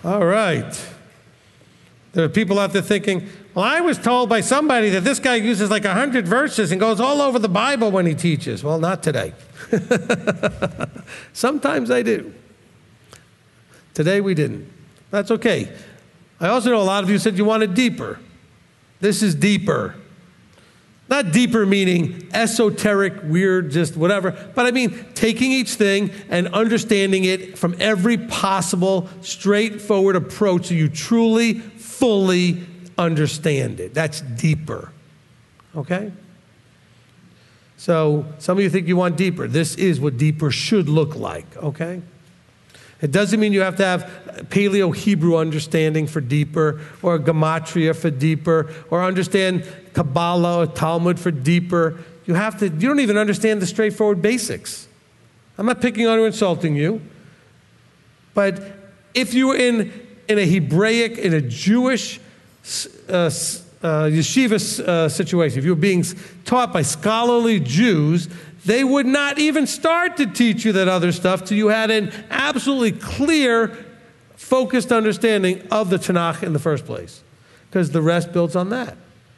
All right. There are people out there thinking, well, I was told by somebody that this guy uses like 100 verses and goes all over the Bible when he teaches. Well, not today. Sometimes I do. Today we didn't. That's okay. I also know a lot of you said you wanted deeper. This is deeper. Not deeper meaning esoteric, weird, just whatever, but I mean taking each thing and understanding it from every possible straightforward approach so you truly, fully understand it. That's deeper. Okay? So some of you think you want deeper. This is what deeper should look like, okay? It doesn't mean you have to have Paleo-Hebrew understanding for deeper, or Gematria for deeper, or understand Kabbalah or Talmud for deeper. You don't even understand the straightforward basics. I'm not picking on or insulting you. But if you were in a Hebraic, in a Jewish yeshiva situation, if you were being taught by scholarly Jews, they would not even start to teach you that other stuff till you had an absolutely clear, focused understanding of the Tanakh in the first place, because the rest builds on that.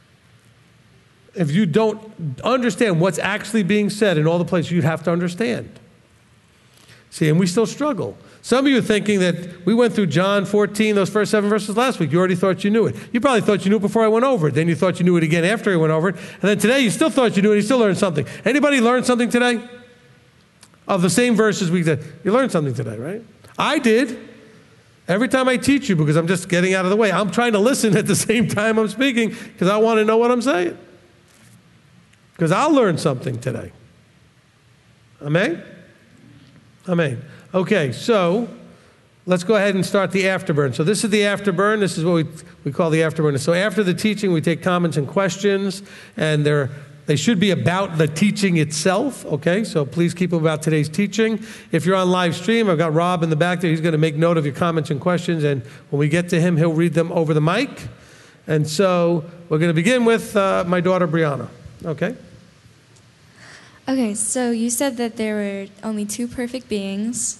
If you don't understand what's actually being said in all the places, you'd have to understand. See, and we still struggle. Some of you are thinking that we went through John 14, those first 7 verses last week. You already thought you knew it. You probably thought you knew it before I went over it. Then you thought you knew it again after I went over it. And then today you still thought you knew it. You still learned something. Anybody learn something today? Of the same verses we did. You learned something today, right? I did. Every time I teach you, because I'm just getting out of the way, I'm trying to listen at the same time I'm speaking because I want to know what I'm saying. Because I'll learn something today. Amen? Amen. Okay, so let's go ahead and start the afterburn. So this is the afterburn. This is what we call the afterburn. So after the teaching, we take comments and questions, and they should be about the teaching itself, okay? So please keep them about today's teaching. If you're on live stream, I've got Rob in the back there. He's going to make note of your comments and questions, and when we get to him, he'll read them over the mic. And so we're going to begin with my daughter, Brianna, okay? Okay, so you said that there were only 2 perfect beings,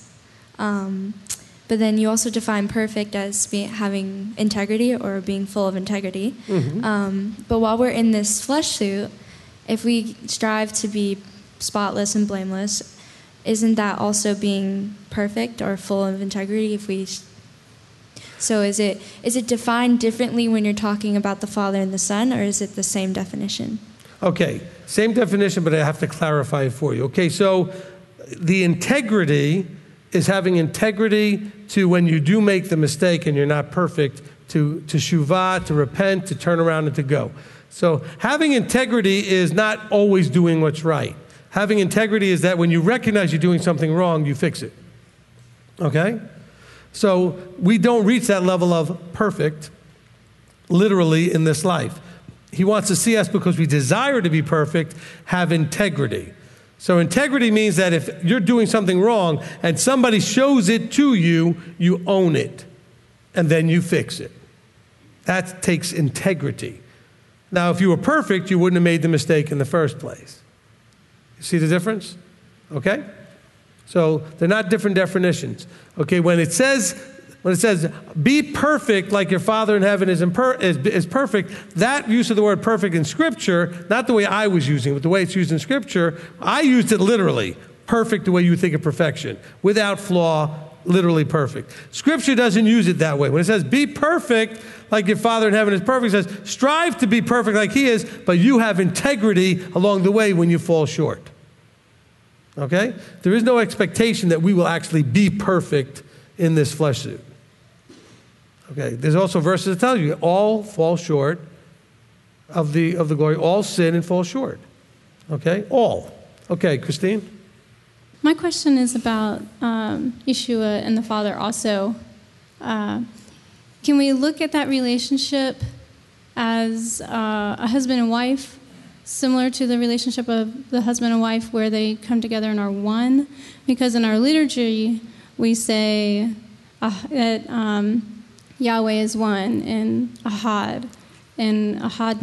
but then you also define perfect as having integrity or being full of integrity. Mm-hmm. But while we're in this flesh suit, if we strive to be spotless and blameless, isn't that also being perfect or full of integrity? So is it defined differently when you're talking about the Father and the Son, or is it the same definition? Okay, same definition, but I have to clarify it for you. Okay, so the integrity is having integrity to when you do make the mistake and you're not perfect, to shuvah, to repent, to turn around and to go. So having integrity is not always doing what's right. Having integrity is that when you recognize you're doing something wrong, you fix it. Okay? So we don't reach that level of perfect, literally, in this life. He wants to see us, because we desire to be perfect, have integrity. So integrity means that if you're doing something wrong and somebody shows it to you, you own it, and then you fix it. That takes integrity. Now, if you were perfect, you wouldn't have made the mistake in the first place. You see the difference? Okay? So they're not different definitions. Okay, when it says, be perfect like your Father in heaven is perfect, that use of the word perfect in Scripture, not the way I was using it, but the way it's used in Scripture, I used it literally. Perfect the way you think of perfection. Without flaw, literally perfect. Scripture doesn't use it that way. When it says, be perfect like your Father in heaven is perfect, it says, strive to be perfect like He is, but you have integrity along the way when you fall short. Okay? There is no expectation that we will actually be perfect in this flesh suit. Okay, there's also verses that tell you all fall short of the glory. All sin and fall short. Okay, all. Okay, Christine? My question is about Yeshua and the Father also. Can we look at that relationship as a husband and wife, similar to the relationship of the husband and wife where they come together and are one? Because in our liturgy, we say that Yahweh is one, and Ahad. And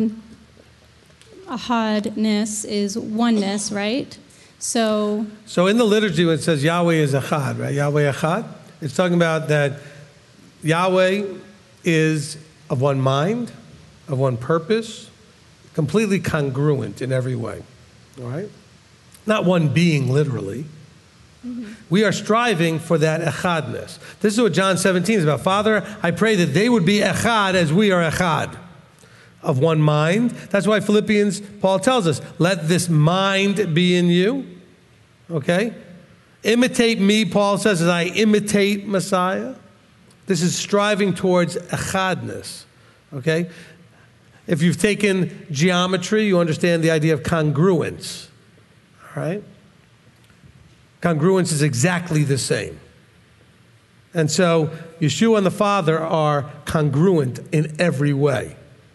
Ahadness is oneness, right? So in the liturgy, when it says Yahweh is Echad, right? Yahweh Echad, it's talking about that Yahweh is of one mind, of one purpose, completely congruent in every way. All right? Not one being, literally. We are striving for that echadness. This is what John 17 is about. Father, I pray that they would be echad as we are echad, of one mind. That's why Philippians, Paul tells us, let this mind be in you. Okay? Imitate me, Paul says, as I imitate Messiah. This is striving towards echadness. Okay? If you've taken geometry, you understand the idea of congruence. All right? Congruence is exactly the same. And so Yeshua and the Father are congruent in every way.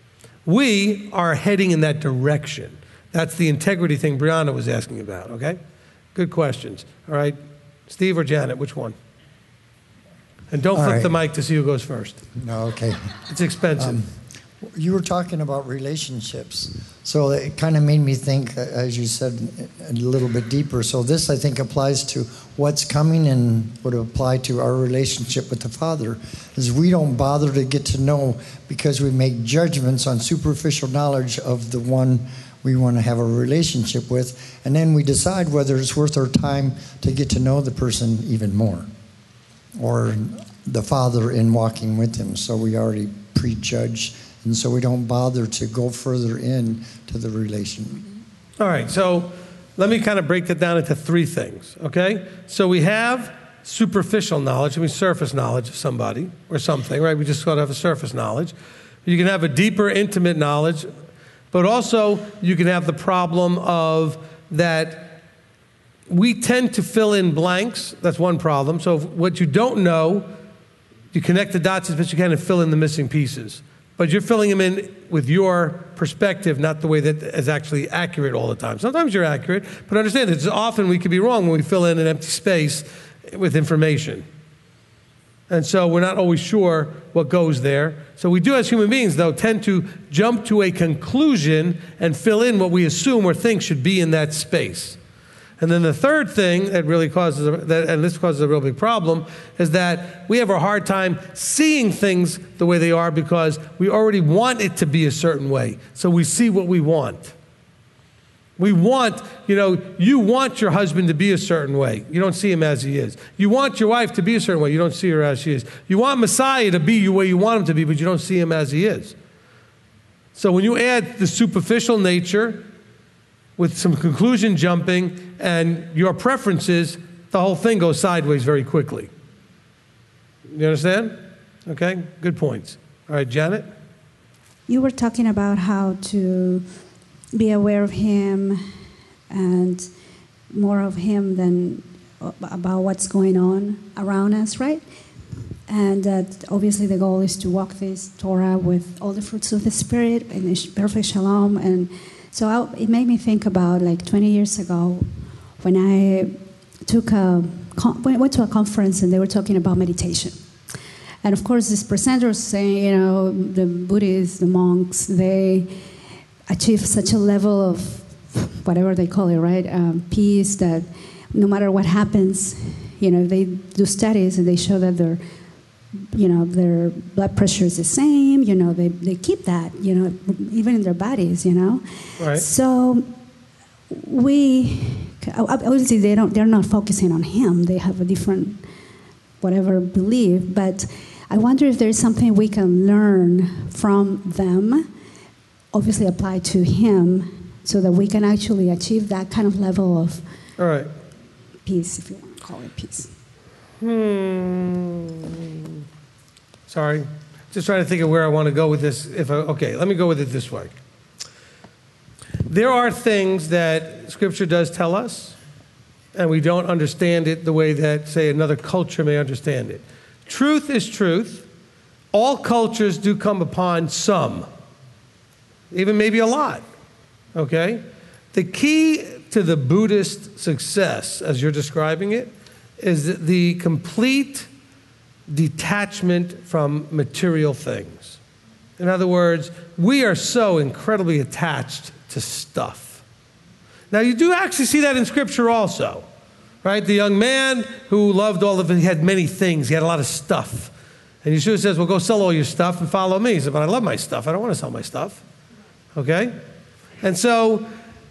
We are heading in that direction. That's the integrity thing Brianna was asking about, okay? Good questions. All right, Steve or Janet, which one? And don't flip the mic to see who goes first. No, okay. It's expensive. You were talking about relationships, so it kind of made me think, as you said, a little bit deeper. So this, I think, applies to what's coming and would apply to our relationship with the Father, is we don't bother to get to know because we make judgments on superficial knowledge of the one we want to have a relationship with, and then we decide whether it's worth our time to get to know the person even more, or the Father in walking with him. So we already prejudge. And so we don't bother to go further in to the relation. All right, so let me kind of break that down into three things, okay? So we have superficial knowledge, I mean surface knowledge of somebody or something, right? We just sort of have a surface knowledge. You can have a deeper, intimate knowledge, but also you can have the problem of that we tend to fill in blanks. That's one problem. So what you don't know, you connect the dots as best you can and fill in the missing pieces. But you're filling them in with your perspective, not the way that is actually accurate all the time. Sometimes you're accurate, but understand that often we could be wrong when we fill in an empty space with information. And so we're not always sure what goes there. So we do, as human beings, though, tend to jump to a conclusion and fill in what we assume or think should be in that space. And then the third thing that really causes, and this causes a real big problem, is that we have a hard time seeing things the way they are because we already want it to be a certain way. So we see what we want. We want, you want your husband to be a certain way. You don't see him as he is. You want your wife to be a certain way. You don't see her as she is. You want Messiah to be the way you want him to be, but you don't see him as he is. So when you add the superficial nature with some conclusion jumping and your preferences, the whole thing goes sideways very quickly. You understand? Okay, good points. All right, Janet? You were talking about how to be aware of him and more of him than about what's going on around us, right? And that obviously the goal is to walk this Torah with all the fruits of the Spirit and perfect shalom. And so it made me think about like 20 years ago when I went to a conference and they were talking about meditation. And of course, this presenter was saying, the Buddhists, the monks, they achieve such a level of whatever they call it, right? Peace, that no matter what happens, they do studies and they show that their blood pressure is the same. They keep that, even in their bodies, Right. So obviously they're not focusing on him. They have a different, whatever belief. But I wonder if there's something we can learn from them, obviously apply to him, so that we can actually achieve that kind of level of All right. peace, if you want to call it peace. Sorry. Just trying to think of where I want to go with this. Okay, let me go with it this way. There are things that Scripture does tell us, and we don't understand it the way that, say, another culture may understand it. Truth is truth. All cultures do come upon some, even maybe a lot, okay? The key to the Buddhist success, as you're describing it, is the complete detachment from material things. In other words, we are so incredibly attached to stuff. Now, you do actually see that in Scripture also, right? The young man who loved all of it, he had many things, he had a lot of stuff. And Yeshua says, well, go sell all your stuff and follow me. He said, but I love my stuff. I don't want to sell my stuff. Okay? And so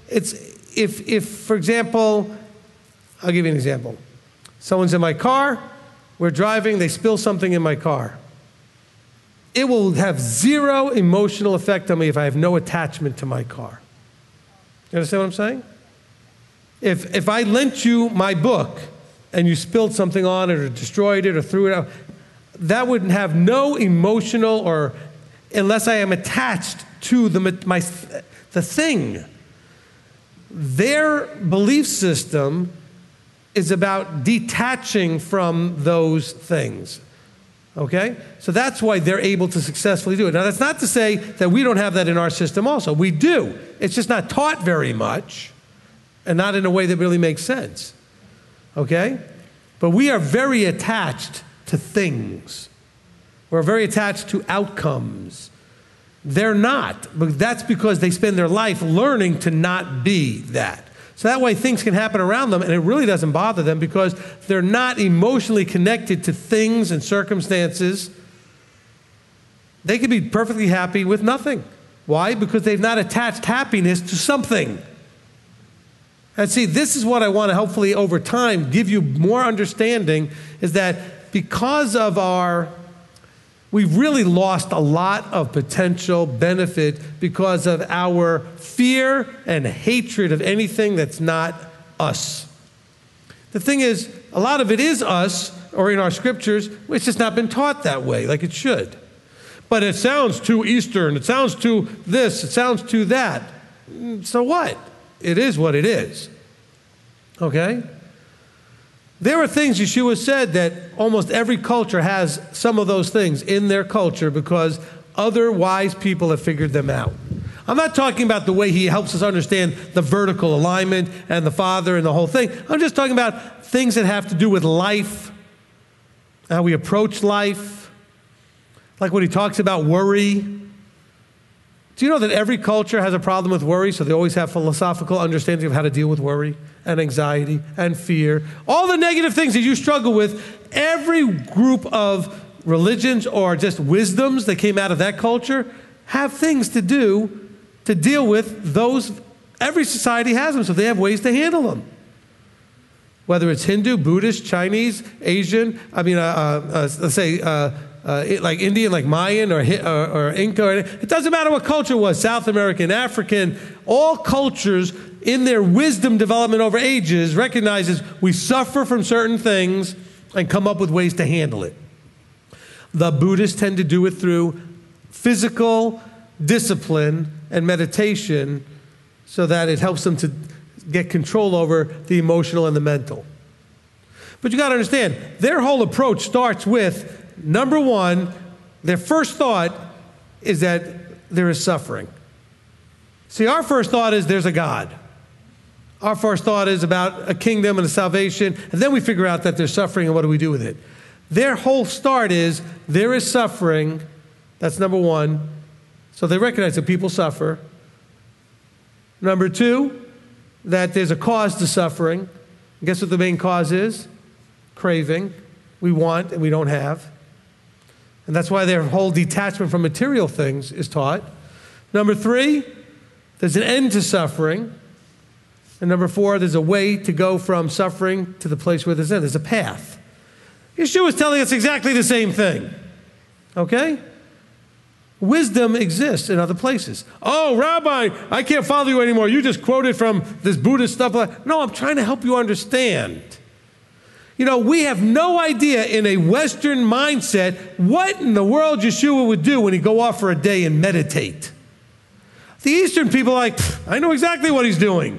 if, for example, I'll give you an example. Someone's in my car, we're driving, they spill something in my car. It will have zero emotional effect on me if I have no attachment to my car. You understand what I'm saying? If I lent you my book and you spilled something on it or destroyed it or threw it out, that would have no emotional or unless I am attached to the thing. Their belief system is about detaching from those things. Okay? So that's why they're able to successfully do it. Now, that's not to say that we don't have that in our system also. We do. It's just not taught very much and not in a way that really makes sense. Okay? But we are very attached to things. We're very attached to outcomes. They're not. But that's because they spend their life learning to not be that. So that way things can happen around them and it really doesn't bother them because they're not emotionally connected to things and circumstances. They could be perfectly happy with nothing. Why? Because they've not attached happiness to something. And see, this is what I want to hopefully over time give you more understanding is that because of we've really lost a lot of potential benefit because of our fear and hatred of anything that's not us. The thing is, a lot of it is us, or in our scriptures, it's just not been taught that way, like it should. But it sounds too Eastern, it sounds too this, it sounds too that. So what? It is what it is. Okay? There are things Yeshua said that almost every culture has some of those things in their culture because other wise people have figured them out. I'm not talking about the way he helps us understand the vertical alignment and the Father and the whole thing. I'm just talking about things that have to do with life, how we approach life, like when he talks about worry. Do you know that every culture has a problem with worry, so they always have philosophical understanding of how to deal with worry and anxiety and fear? All the negative things that you struggle with, every group of religions or just wisdoms that came out of that culture have things to do to deal with those. Every society has them, so they have ways to handle them. Whether it's Hindu, Buddhist, Chinese, Asian, let's say like Indian, like Mayan or Inca. It doesn't matter what culture it was, South American, African, all cultures in their wisdom development over ages recognizes we suffer from certain things and come up with ways to handle it. The Buddhists tend to do it through physical discipline and meditation so that it helps them to get control over the emotional and the mental. But you got to understand, their whole approach starts with, number one, their first thought is that there is suffering. See, our first thought is there's a God. Our first thought is about a kingdom and a salvation, and then we figure out that there's suffering and what do we do with it. Their whole start is there is suffering. That's number one. So they recognize that people suffer. Number two, that there's a cause to suffering. And guess what the main cause is? Craving. We want and we don't have. And that's why their whole detachment from material things is taught. Number three, there's an end to suffering. And number four, there's a way to go from suffering to the place where there's end. There's a path. Yeshua is telling us exactly the same thing. Okay? Wisdom exists in other places. Oh, Rabbi, I can't follow you anymore. You just quoted from this Buddhist stuff. No, I'm trying to help you understand. You know, we have no idea in a Western mindset what in the world Yeshua would do when he'd go off for a day and meditate. The Eastern people are like, I know exactly what he's doing.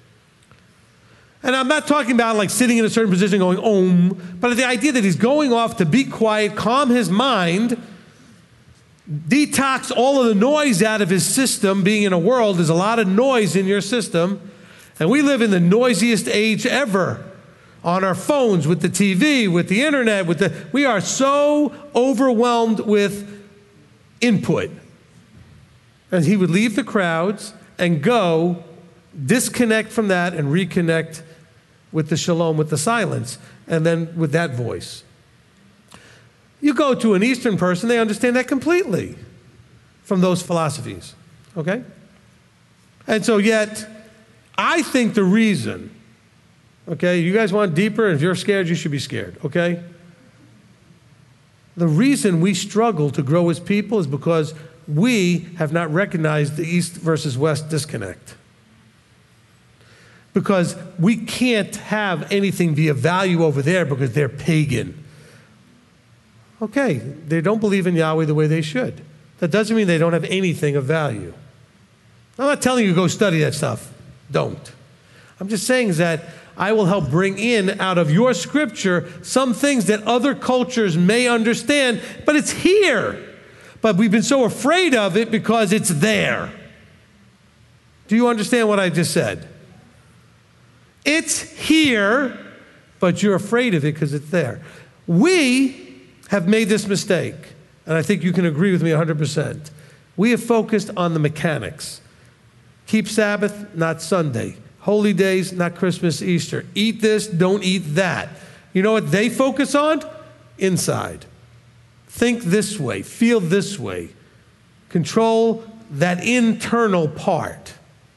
And I'm not talking about like sitting in a certain position going, Om, but the idea that he's going off to be quiet, calm his mind, detox all of the noise out of his system. Being in a world, there's a lot of noise in your system. And we live in the noisiest age ever. On our phones, with the TV, with the internet, we are so overwhelmed with input. And he would leave the crowds and go disconnect from that and reconnect with the shalom, with the silence, and then with that voice. You go to an Eastern person, they understand that completely from those philosophies, okay? And so yet, I think the reason, okay, you guys want deeper, and if you're scared, you should be scared, okay? The reason we struggle to grow as people is because we have not recognized the East versus West disconnect. Because we can't have anything be of value over there because they're pagan. Okay, they don't believe in Yahweh the way they should. That doesn't mean they don't have anything of value. I'm not telling you to go study that stuff. Don't. I'm just saying that I will help bring in out of your scripture some things that other cultures may understand, but it's here. But we've been so afraid of it because it's there. Do you understand what I just said? It's here, but you're afraid of it because it's there. We have made this mistake, and I think you can agree with me 100%. We have focused on the mechanics. Keep Sabbath, not Sunday. Holy days, not Christmas, Easter. Eat this, don't eat that. You know what they focus on? Inside. Think this way, feel this way. Control that internal part.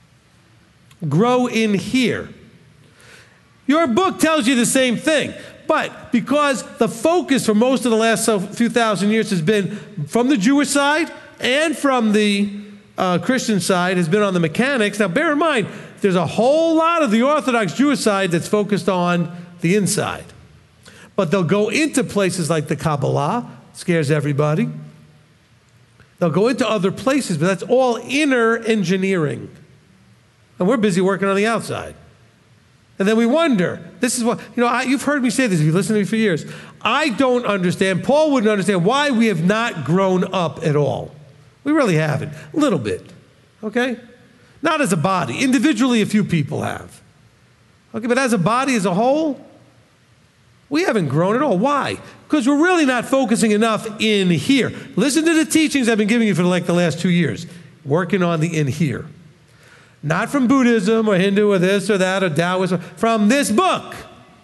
Grow in here. Your book tells you the same thing. But because the focus for most of the last few thousand years has been from the Jewish side and from the Christian side has been on the mechanics. Now bear in mind, there's a whole lot of the Orthodox Jewish side that's focused on the inside. But they'll go into places like the Kabbalah, scares everybody. They'll go into other places, but that's all inner engineering. And we're busy working on the outside. And then we wonder, this is what, you've heard me say this, if you've listened to me for years. I don't understand, Paul wouldn't understand why we have not grown up at all. We really haven't. A little bit, okay? Not as a body. Individually, a few people have. Okay, but as a body, as a whole, we haven't grown at all. Why? Because we're really not focusing enough in here. Listen to the teachings I've been giving you for like the last 2 years. Working on the in here. Not from Buddhism or Hindu or this or that or Taoism, from this book.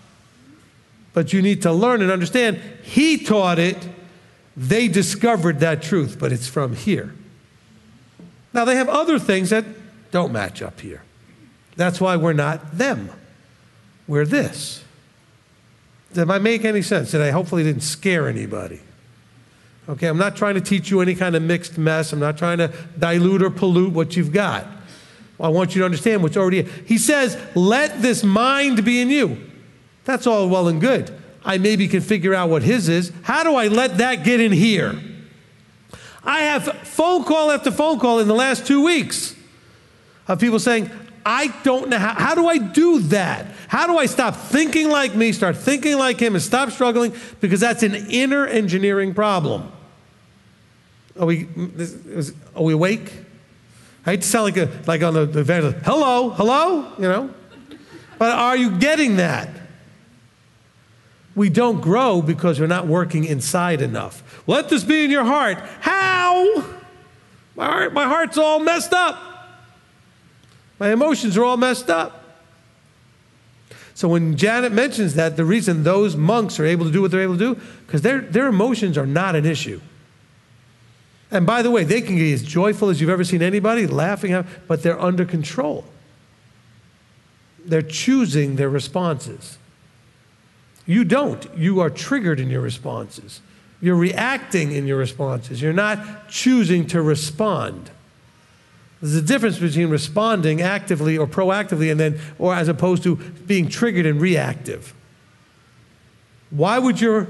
But you need to learn and understand, he taught it, they discovered that truth, but it's from here. Now they have other things that don't match up here. That's why we're not them. We're this. Did I make any sense? Did I hopefully didn't scare anybody? Okay, I'm not trying to teach you any kind of mixed mess. I'm not trying to dilute or pollute what you've got. I want you to understand what's already here. He says, let this mind be in you. That's all well and good. I maybe can figure out what his is. How do I let that get in here? I have phone call after phone call in the last 2 weeks of people saying, I don't know, how do I do that? How do I stop thinking like me, start thinking like him, and stop struggling? Because that's an inner engineering problem. Are we awake? I hate to sound like on the evangelist, hello, But are you getting that? We don't grow because we're not working inside enough. Let this be in your heart. How? My heart's all messed up. My emotions are all messed up. So when Janet mentions that, the reason those monks are able to do what they're able to do, because their emotions are not an issue. And by the way, they can be as joyful as you've ever seen anybody, laughing, but they're under control. They're choosing their responses. You don't. You are triggered in your responses. You're reacting in your responses. You're not choosing to respond. There's a difference between responding actively or proactively or as opposed to being triggered and reactive. Why would your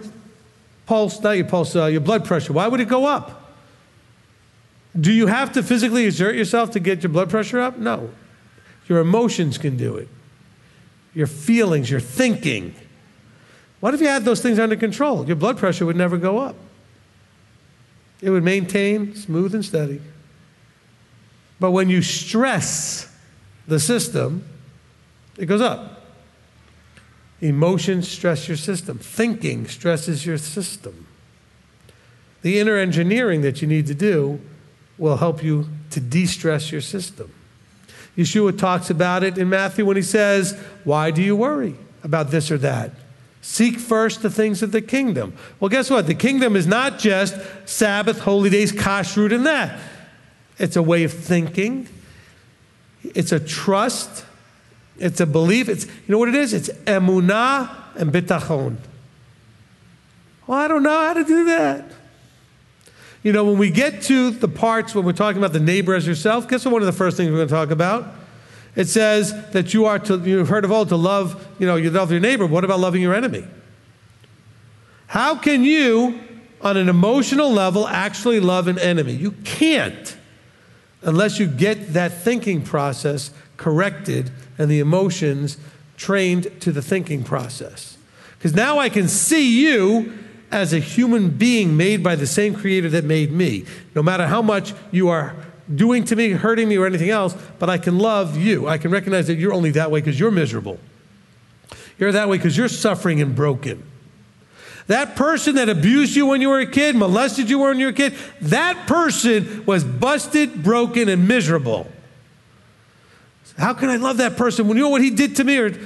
blood pressure, why would it go up? Do you have to physically exert yourself to get your blood pressure up? No. Your emotions can do it. Your feelings, your thinking. What if you had those things under control? Your blood pressure would never go up. It would maintain smooth and steady. But when you stress the system, it goes up. Emotions stress your system. Thinking stresses your system. The inner engineering that you need to do will help you to de-stress your system. Yeshua talks about it in Matthew when he says, why do you worry about this or that? Seek first the things of the kingdom. Well, guess what? The kingdom is not just Sabbath, holy days, kashrut, and that. It's a way of thinking. It's a trust. It's a belief. You know what it is? It's emunah and bitachon. Well, I don't know how to do that. You know, when we get to the parts when we're talking about the neighbor as yourself, guess what one of the first things we're going to talk about? It says that you've heard of old to love, you love your neighbor. What about loving your enemy? How can you, on an emotional level, actually love an enemy? You can't unless you get that thinking process corrected and the emotions trained to the thinking process. Because now I can see you as a human being made by the same creator that made me. No matter how much you are doing to me, hurting me, or anything else, but I can love you. I can recognize that you're only that way because you're miserable. You're that way because you're suffering and broken. That person that abused you when you were a kid, molested you when you were a kid, that person was busted, broken, and miserable. How can I love that person when you know what he did to me? Or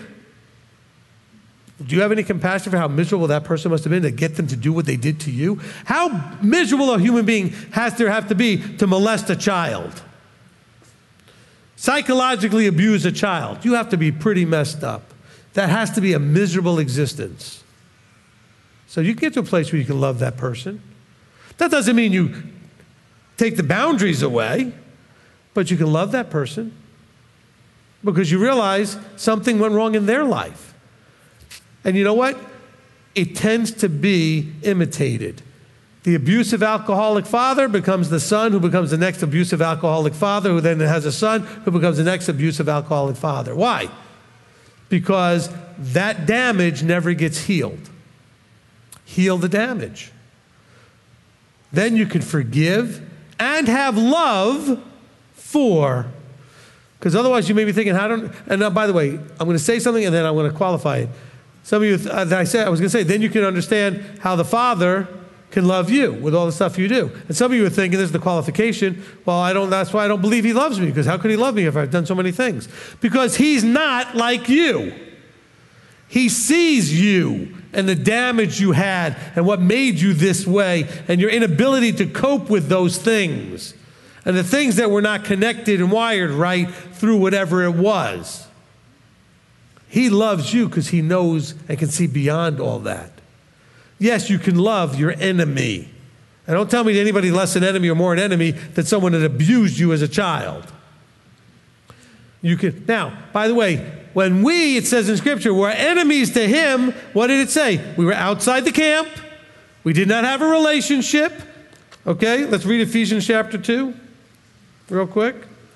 do you have any compassion for how miserable that person must have been to get them to do what they did to you? How miserable a human being has there have to be to molest a child? Psychologically abuse a child. You have to be pretty messed up. That has to be a miserable existence. So you get to a place where you can love that person. That doesn't mean you take the boundaries away, but you can love that person because you realize something went wrong in their life. And you know what? It tends to be imitated. The abusive alcoholic father becomes the son who becomes the next abusive alcoholic father, who then has a son who becomes the next abusive alcoholic father. Why? Because that damage never gets healed. Heal the damage. Then you can forgive and have love for. Because otherwise you may be thinking, and now, by the way, I'm going to say something and then I'm going to qualify it. Some of you, I was going to say, then you can understand how the Father can love you with all the stuff you do. And some of you are thinking, this is the qualification, well, that's why I don't believe he loves me, because how could he love me if I've done so many things? Because he's not like you. He sees you and the damage you had and what made you this way and your inability to cope with those things and the things that were not connected and wired right through whatever it was. He loves you because he knows and can see beyond all that. Yes, you can love your enemy. And don't tell me anybody less an enemy or more an enemy than someone that abused you as a child. You can. Now, by the way, when it says in Scripture, were enemies to him, what did it say? We were outside the camp. We did not have a relationship. Okay, let's read Ephesians chapter 2 real quick.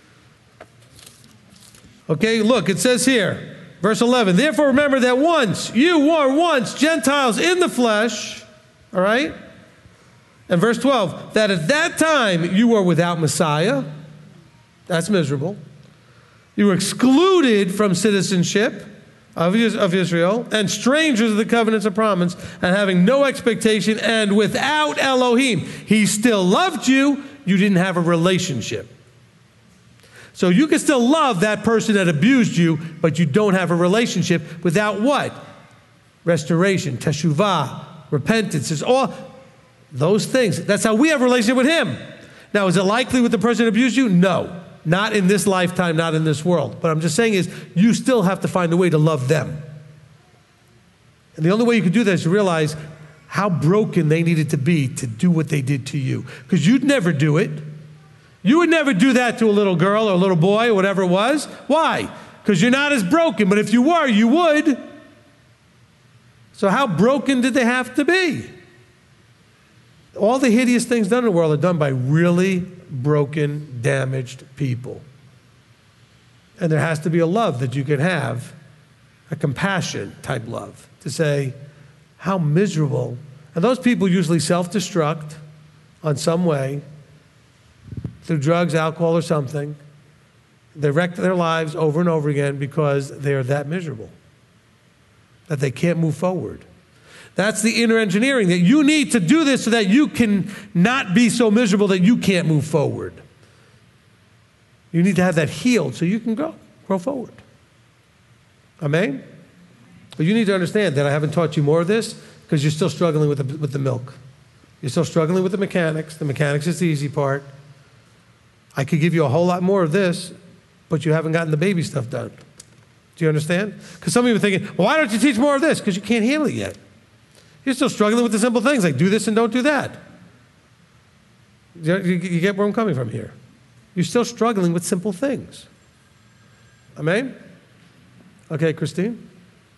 Okay, look, it says here, verse 11, therefore remember that you were once Gentiles in the flesh, all right? And verse 12, that at that time you were without Messiah. That's miserable. You were excluded from citizenship of Israel and strangers of the covenants of promise and having no expectation and without Elohim. He still loved you. You didn't have a relationship. So you can still love that person that abused you, but you don't have a relationship without what? Restoration, teshuvah, repentance. It's all those things. That's how we have a relationship with him. Now, is it likely with the person that abused you? No. Not in this lifetime, not in this world. But I'm just saying is, you still have to find a way to love them. And the only way you can do that is to realize how broken they needed to be to do what they did to you. Because you'd never do it. You would never do that to a little girl or a little boy or whatever it was. Why? Because you're not as broken. But if you were, you would. So how broken did they have to be? All the hideous things done in the world are done by really broken, damaged people. And there has to be a love that you can have, a compassion type love, to say, how miserable. And those people usually self-destruct on some way, through drugs, alcohol, or something. They wreck their lives over and over again because they are that miserable, that they can't move forward. That's the inner engineering, that you need to do this so that you can not be so miserable that you can't move forward. You need to have that healed so you can grow forward. Amen? But you need to understand that I haven't taught you more of this because you're still struggling with the milk. You're still struggling with the mechanics. The mechanics is the easy part. I could give you a whole lot more of this, but you haven't gotten the baby stuff done. Do you understand? Because some of you are thinking, well, why don't you teach more of this? Because you can't handle it yet. You're still struggling with the simple things like do this and don't do that. You get where I'm coming from here? You're still struggling with simple things. Amen? Okay, Christine?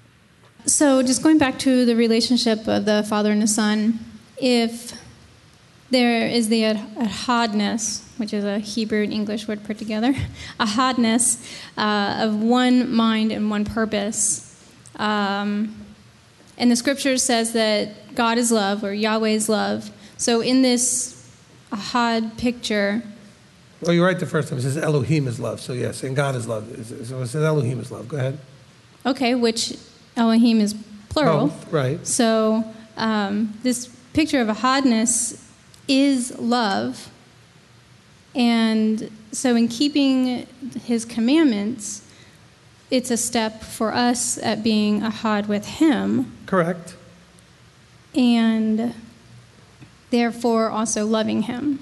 So just going back to the relationship of the Father and the Son, if there is the ahadness, which is a Hebrew and English word put together, ahadness of one mind and one purpose. And the scripture says that God is love, or Yahweh is love. So in this ahad picture... Oh, you're right the first time. It says Elohim is love. So yes, and God is love. So it says Elohim is love. Go ahead. Okay, which Elohim is plural. Both, right. So this picture of ahadness is love. And so in keeping his commandments, it's a step for us at being ahad with him. Correct. And therefore also loving him.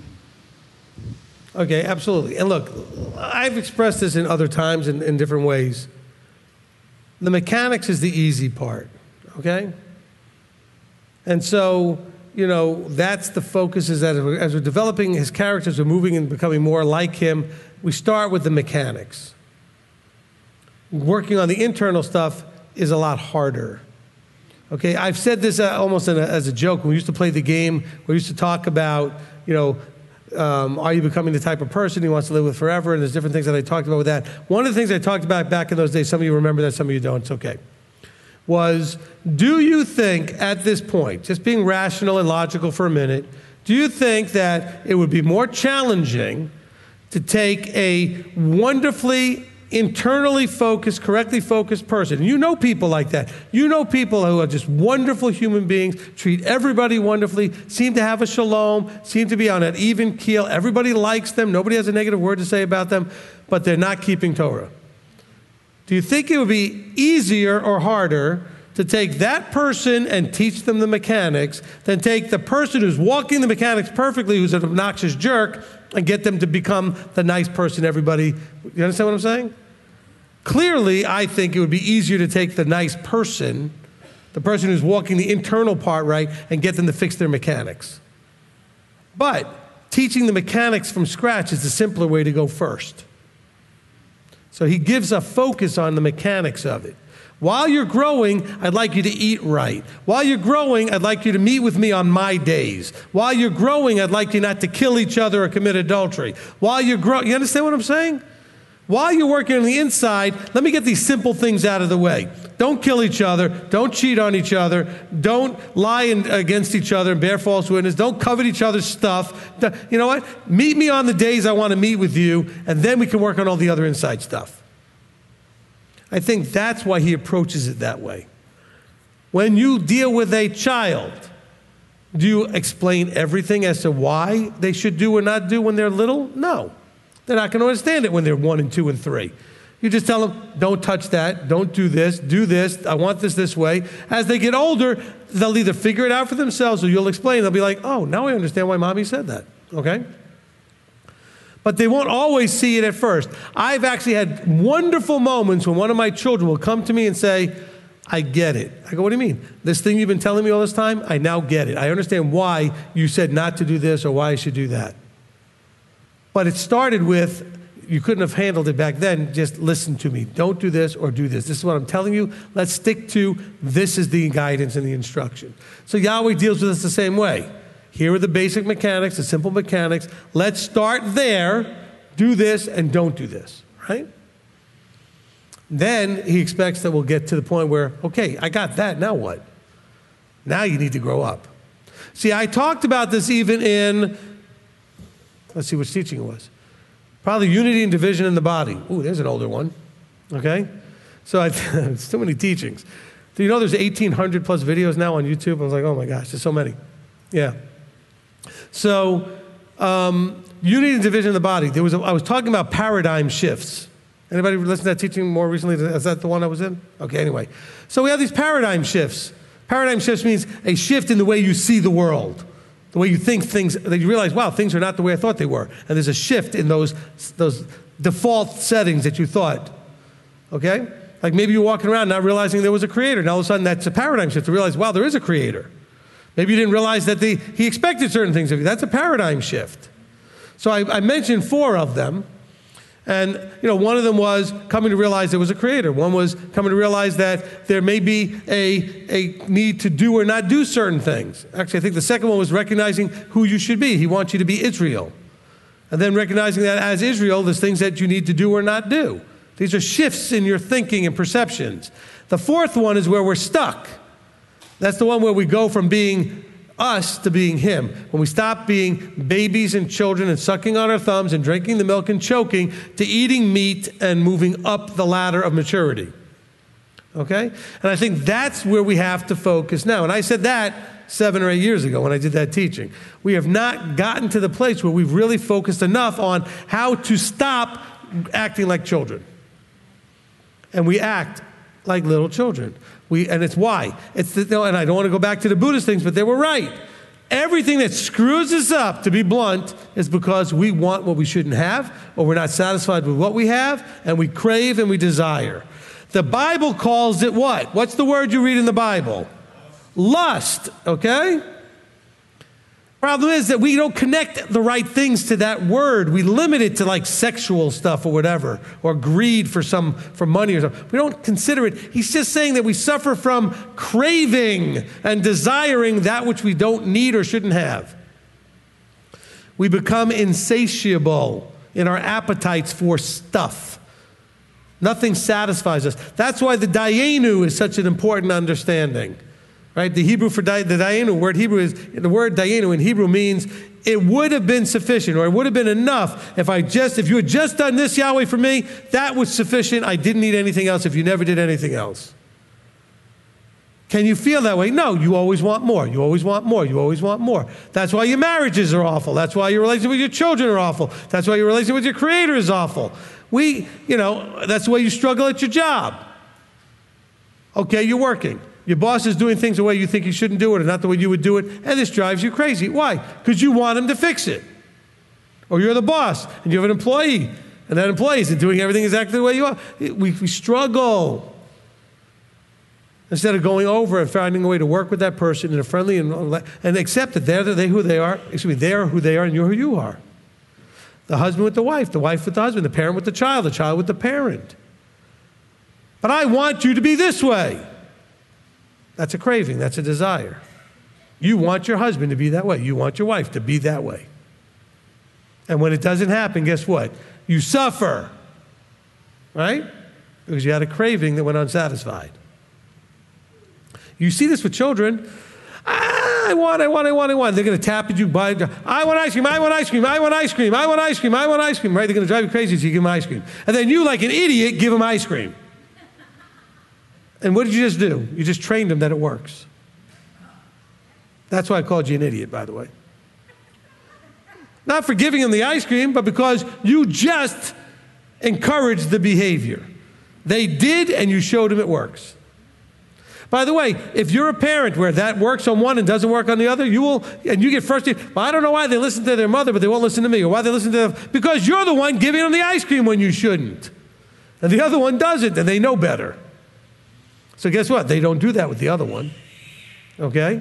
Okay, absolutely. And look, I've expressed this in other times in different ways. The mechanics is the easy part, okay? And so, you know, that's the focus, is that as we're developing his characters, we're moving and becoming more like him, we start with the mechanics. Working on the internal stuff is a lot harder. Okay, I've said this almost as a joke. When we used to play the game, we used to talk about, you know, are you becoming the type of person he wants to live with forever? And there's different things that I talked about with that. One of the things I talked about back in those days, some of you remember that, some of you don't, it's okay, was, do you think at this point, just being rational and logical for a minute, do you think that it would be more challenging to take a wonderfully internally focused, correctly focused person? And you know people like that. You know people who are just wonderful human beings, treat everybody wonderfully, seem to have a shalom, seem to be on an even keel. Everybody likes them. Nobody has a negative word to say about them, but they're not keeping Torah. Do you think it would be easier or harder to take that person and teach them the mechanics than take the person who's walking the mechanics perfectly, who's an obnoxious jerk, and get them to become the nice person everybody... You understand what I'm saying? Clearly, I think it would be easier to take the nice person, the person who's walking the internal part right, and get them to fix their mechanics. But teaching the mechanics from scratch is the simpler way to go first. So he gives a focus on the mechanics of it. While you're growing, I'd like you to eat right. While you're growing, I'd like you to meet with me on my days. While you're growing, I'd like you not to kill each other or commit adultery. While you're growing, you understand what I'm saying? While you're working on the inside, let me get these simple things out of the way. Don't kill each other. Don't cheat on each other. Don't lie against each other and bear false witness. Don't covet each other's stuff. You know what? Meet me on the days I want to meet with you, and then we can work on all the other inside stuff. I think that's why he approaches it that way. When you deal with a child, do you explain everything as to why they should do or not do when they're little? No. They're not going to understand it when they're 1 and 2 and 3. You just tell them, don't touch that, don't do this, I want this way. As they get older, they'll either figure it out for themselves or you'll explain. They'll be like, oh, now I understand why Mommy said that, okay? But they won't always see it at first. I've actually had wonderful moments when one of my children will come to me and say, I get it. I go, what do you mean? This thing you've been telling me all this time, I now get it. I understand why you said not to do this or why I should do that. But it started with, you couldn't have handled it back then, just listen to me. Don't do this or do this. This is what I'm telling you. Let's stick to, this is the guidance and the instruction. So Yahweh deals with us the same way. Here are the basic mechanics, the simple mechanics. Let's start there. Do this and don't do this, right? Then he expects that we'll get to the point where, okay, I got that, now what? Now you need to grow up. See, I talked about this even in, let's see which teaching it was. Probably unity and division in the body. Ooh, there's an older one, okay? So it's too many teachings. Do you know there's 1,800 plus videos now on YouTube? I was like, oh my gosh, there's so many. Yeah. So, unity and division of the body. I was talking about paradigm shifts, Anybody listen to that teaching more recently? Is that the one I was in? Okay, anyway. So we have these paradigm shifts. Paradigm shifts means a shift in the way you see the world, the way you think things, that you realize, wow, things are not the way I thought they were. And there's a shift in those default settings that you thought, okay? Like maybe you're walking around not realizing there was a creator, and all of a sudden that's a paradigm shift to realize, wow, there is a creator. Maybe you didn't realize that he expected certain things of you. That's a paradigm shift. So I mentioned 4 of them. And, one of them was coming to realize there was a creator. One was coming to realize that there may be a need to do or not do certain things. Actually, I think the second one was recognizing who you should be. He wants you to be Israel. And then recognizing that as Israel, there's things that you need to do or not do. These are shifts in your thinking and perceptions. The 4th one is where we're stuck. That's the one where we go from being us to being him. When we stop being babies and children and sucking on our thumbs and drinking the milk and choking to eating meat and moving up the ladder of maturity. Okay? And I think that's where we have to focus now. And I said that 7 or 8 years ago when I did that teaching. We have not gotten to the place where we've really focused enough on how to stop acting like children. And we act like little children. And it's why. And I don't want to go back to the Buddhist things, but they were right. Everything that screws us up, to be blunt, is because we want what we shouldn't have, or we're not satisfied with what we have, and we crave and we desire. The Bible calls it what? What's the word you read in the Bible? Lust, okay? Problem is that we don't connect the right things to that word. We limit it to like sexual stuff or whatever, or greed for money or something. We don't consider it. He's just saying that we suffer from craving and desiring that which we don't need or shouldn't have. We become insatiable in our appetites for stuff. Nothing satisfies us. That's why the dayenu is such an important understanding. Right? The Hebrew for the dayenu word the word dayenu in Hebrew means it would have been sufficient, or it would have been enough if you had just done this, Yahweh, for me, that was sufficient. I didn't need anything else if you never did anything else. Can you feel that way? No, you always want more. You always want more. You always want more. That's why your marriages are awful. That's why your relationship with your children are awful. That's why your relationship with your Creator is awful. That's the way you struggle at your job. Okay, you're working. Your boss is doing things the way you think you shouldn't do it, or not the way you would do it, and this drives you crazy. Why? Because you want him to fix it. Or you're the boss, and you have an employee, and that employee isn't doing everything exactly the way you are. We struggle. Instead of going over and finding a way to work with that person in a friendly and accept that they're who they are. They are who they are, and you're who you are. The husband with the wife with the husband, the parent with the child with the parent. But I want you to be this way. That's a craving. That's a desire. You want your husband to be that way. You want your wife to be that way. And when it doesn't happen, guess what? You suffer. Right? Because you had a craving that went unsatisfied. You see this with children. I want. They're going to tap at you. I want ice cream. I want ice cream. I want ice cream. I want ice cream. I want ice cream. Right? They're going to drive you crazy, so you give them ice cream. And then you, like an idiot, give them ice cream. And what did you just do? You just trained them that it works. That's why I called you an idiot, by the way. Not for giving them the ice cream, but because you just encouraged the behavior. They did, and you showed them it works. By the way, if you're a parent where that works on one and doesn't work on the other, you get frustrated. Well, I don't know why they listen to their mother, but they won't listen to me. Or why they listen to them. Because you're the one giving them the ice cream when you shouldn't. And the other one doesn't, and they know better. So guess what? They don't do that with the other one. Okay?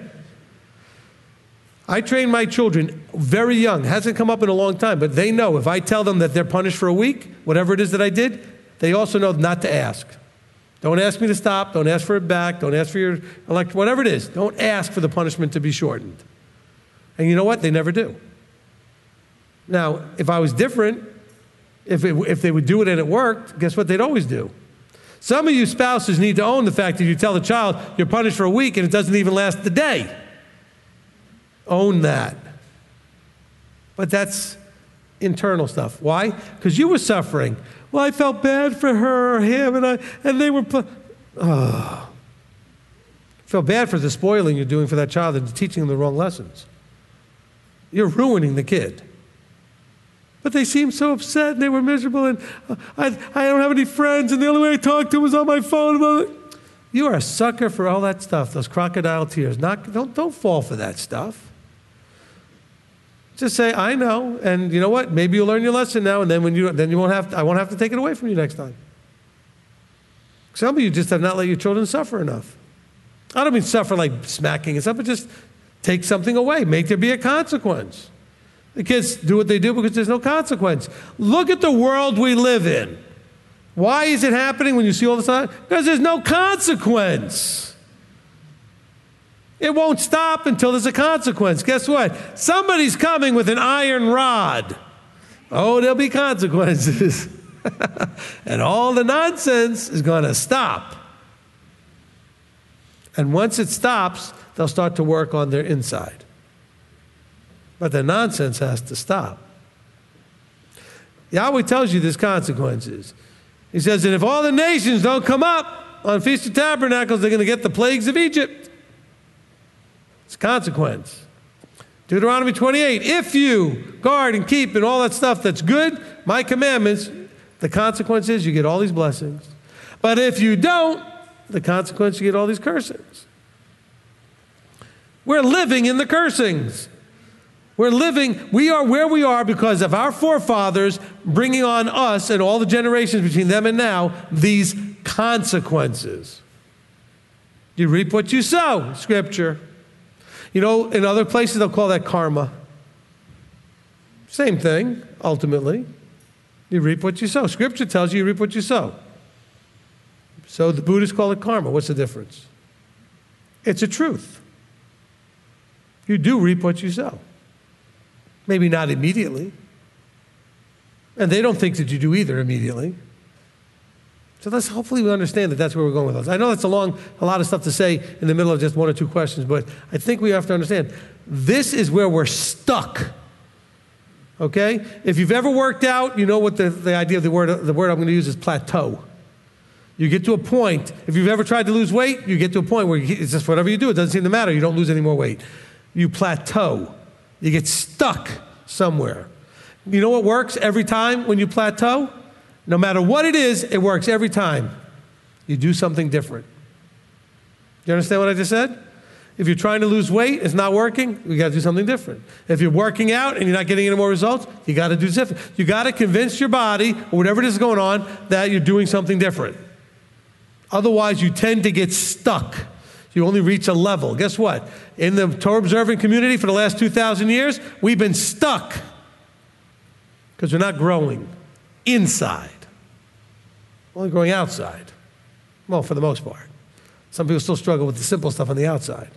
I train my children very young. Hasn't come up in a long time, but they know if I tell them that they're punished for a week, whatever it is that I did, they also know not to ask. Don't ask me to stop. Don't ask for it back. Don't ask for your whatever it is. Don't ask for the punishment to be shortened. And you know what? They never do. Now, if I was different, if they would do it and it worked, guess what they'd always do? Some of you spouses need to own the fact that you tell the child you're punished for a week and it doesn't even last the day. Own that. But that's internal stuff. Why? Because you were suffering. Well, I felt bad for her or him, and they were. Felt bad for the spoiling you're doing for that child and teaching them the wrong lessons. You're ruining the kid. But they seemed so upset and they were miserable, and I don't have any friends, and the only way I talked to them was on my phone. You are a sucker for all that stuff, those crocodile tears. Don't fall for that stuff. Just say, I know, and you know what? Maybe you'll learn your lesson now, and then I won't have to take it away from you next time. Some of you just have not let your children suffer enough. I don't mean suffer like smacking and stuff, but just take something away. Make there be a consequence. The kids do what they do because there's no consequence. Look at the world we live in. Why is it happening when you see all this? Because there's no consequence. It won't stop until there's a consequence. Guess what? Somebody's coming with an iron rod. Oh, there'll be consequences. And all the nonsense is going to stop. And once it stops, they'll start to work on their inside. But the nonsense has to stop. Yahweh tells you there's consequences. He says that if all the nations don't come up on Feast of Tabernacles, they're going to get the plagues of Egypt. It's a consequence. Deuteronomy 28, if you guard and keep and all that stuff that's good, my commandments, the consequence is you get all these blessings. But if you don't, the consequence, you get all these cursings. We're living in the cursings. We are where we are because of our forefathers bringing on us and all the generations between them and now, these consequences. You reap what you sow, Scripture. You know, in other places they'll call that karma. Same thing, ultimately. You reap what you sow. Scripture tells you reap what you sow. So the Buddhists call it karma. What's the difference? It's a truth. You do reap what you sow. Maybe not immediately. And they don't think that you do either immediately. So hopefully we understand that that's where we're going with this. I know that's a lot of stuff to say in the middle of just one or two questions, but I think we have to understand this is where we're stuck. Okay? If you've ever worked out, you know what the idea of the word I'm going to use is plateau. You get to a point, if you've ever tried to lose weight, you get to a point where it's just whatever you do, it doesn't seem to matter. You don't lose any more weight. You plateau. You get stuck somewhere. You know what works every time when you plateau? No matter what it is, it works every time. You do something different. You understand what I just said? If you're trying to lose weight, it's not working, you got to do something different. If you're working out and you're not getting any more results, you got to do different. You got to convince your body, or whatever it is going on, that you're doing something different. Otherwise, you tend to get stuck. You only reach a level. Guess what? In the Torah-observant community for the last 2,000 years, we've been stuck because we're not growing inside. We're only growing outside. Well, for the most part. Some people still struggle with the simple stuff on the outside.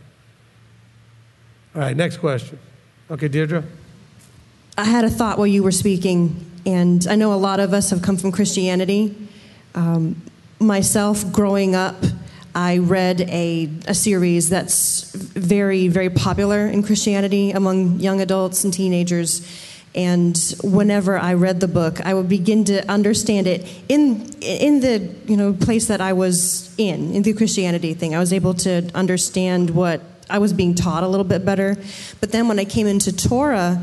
All right, next question. Okay, Deirdre? I had a thought while you were speaking, and I know a lot of us have come from Christianity. Myself, growing up, I read a series that's very, very popular in Christianity among young adults and teenagers. And whenever I read the book, I would begin to understand it in the place that I was in the Christianity thing. I was able to understand what I was being taught a little bit better. But then when I came into Torah,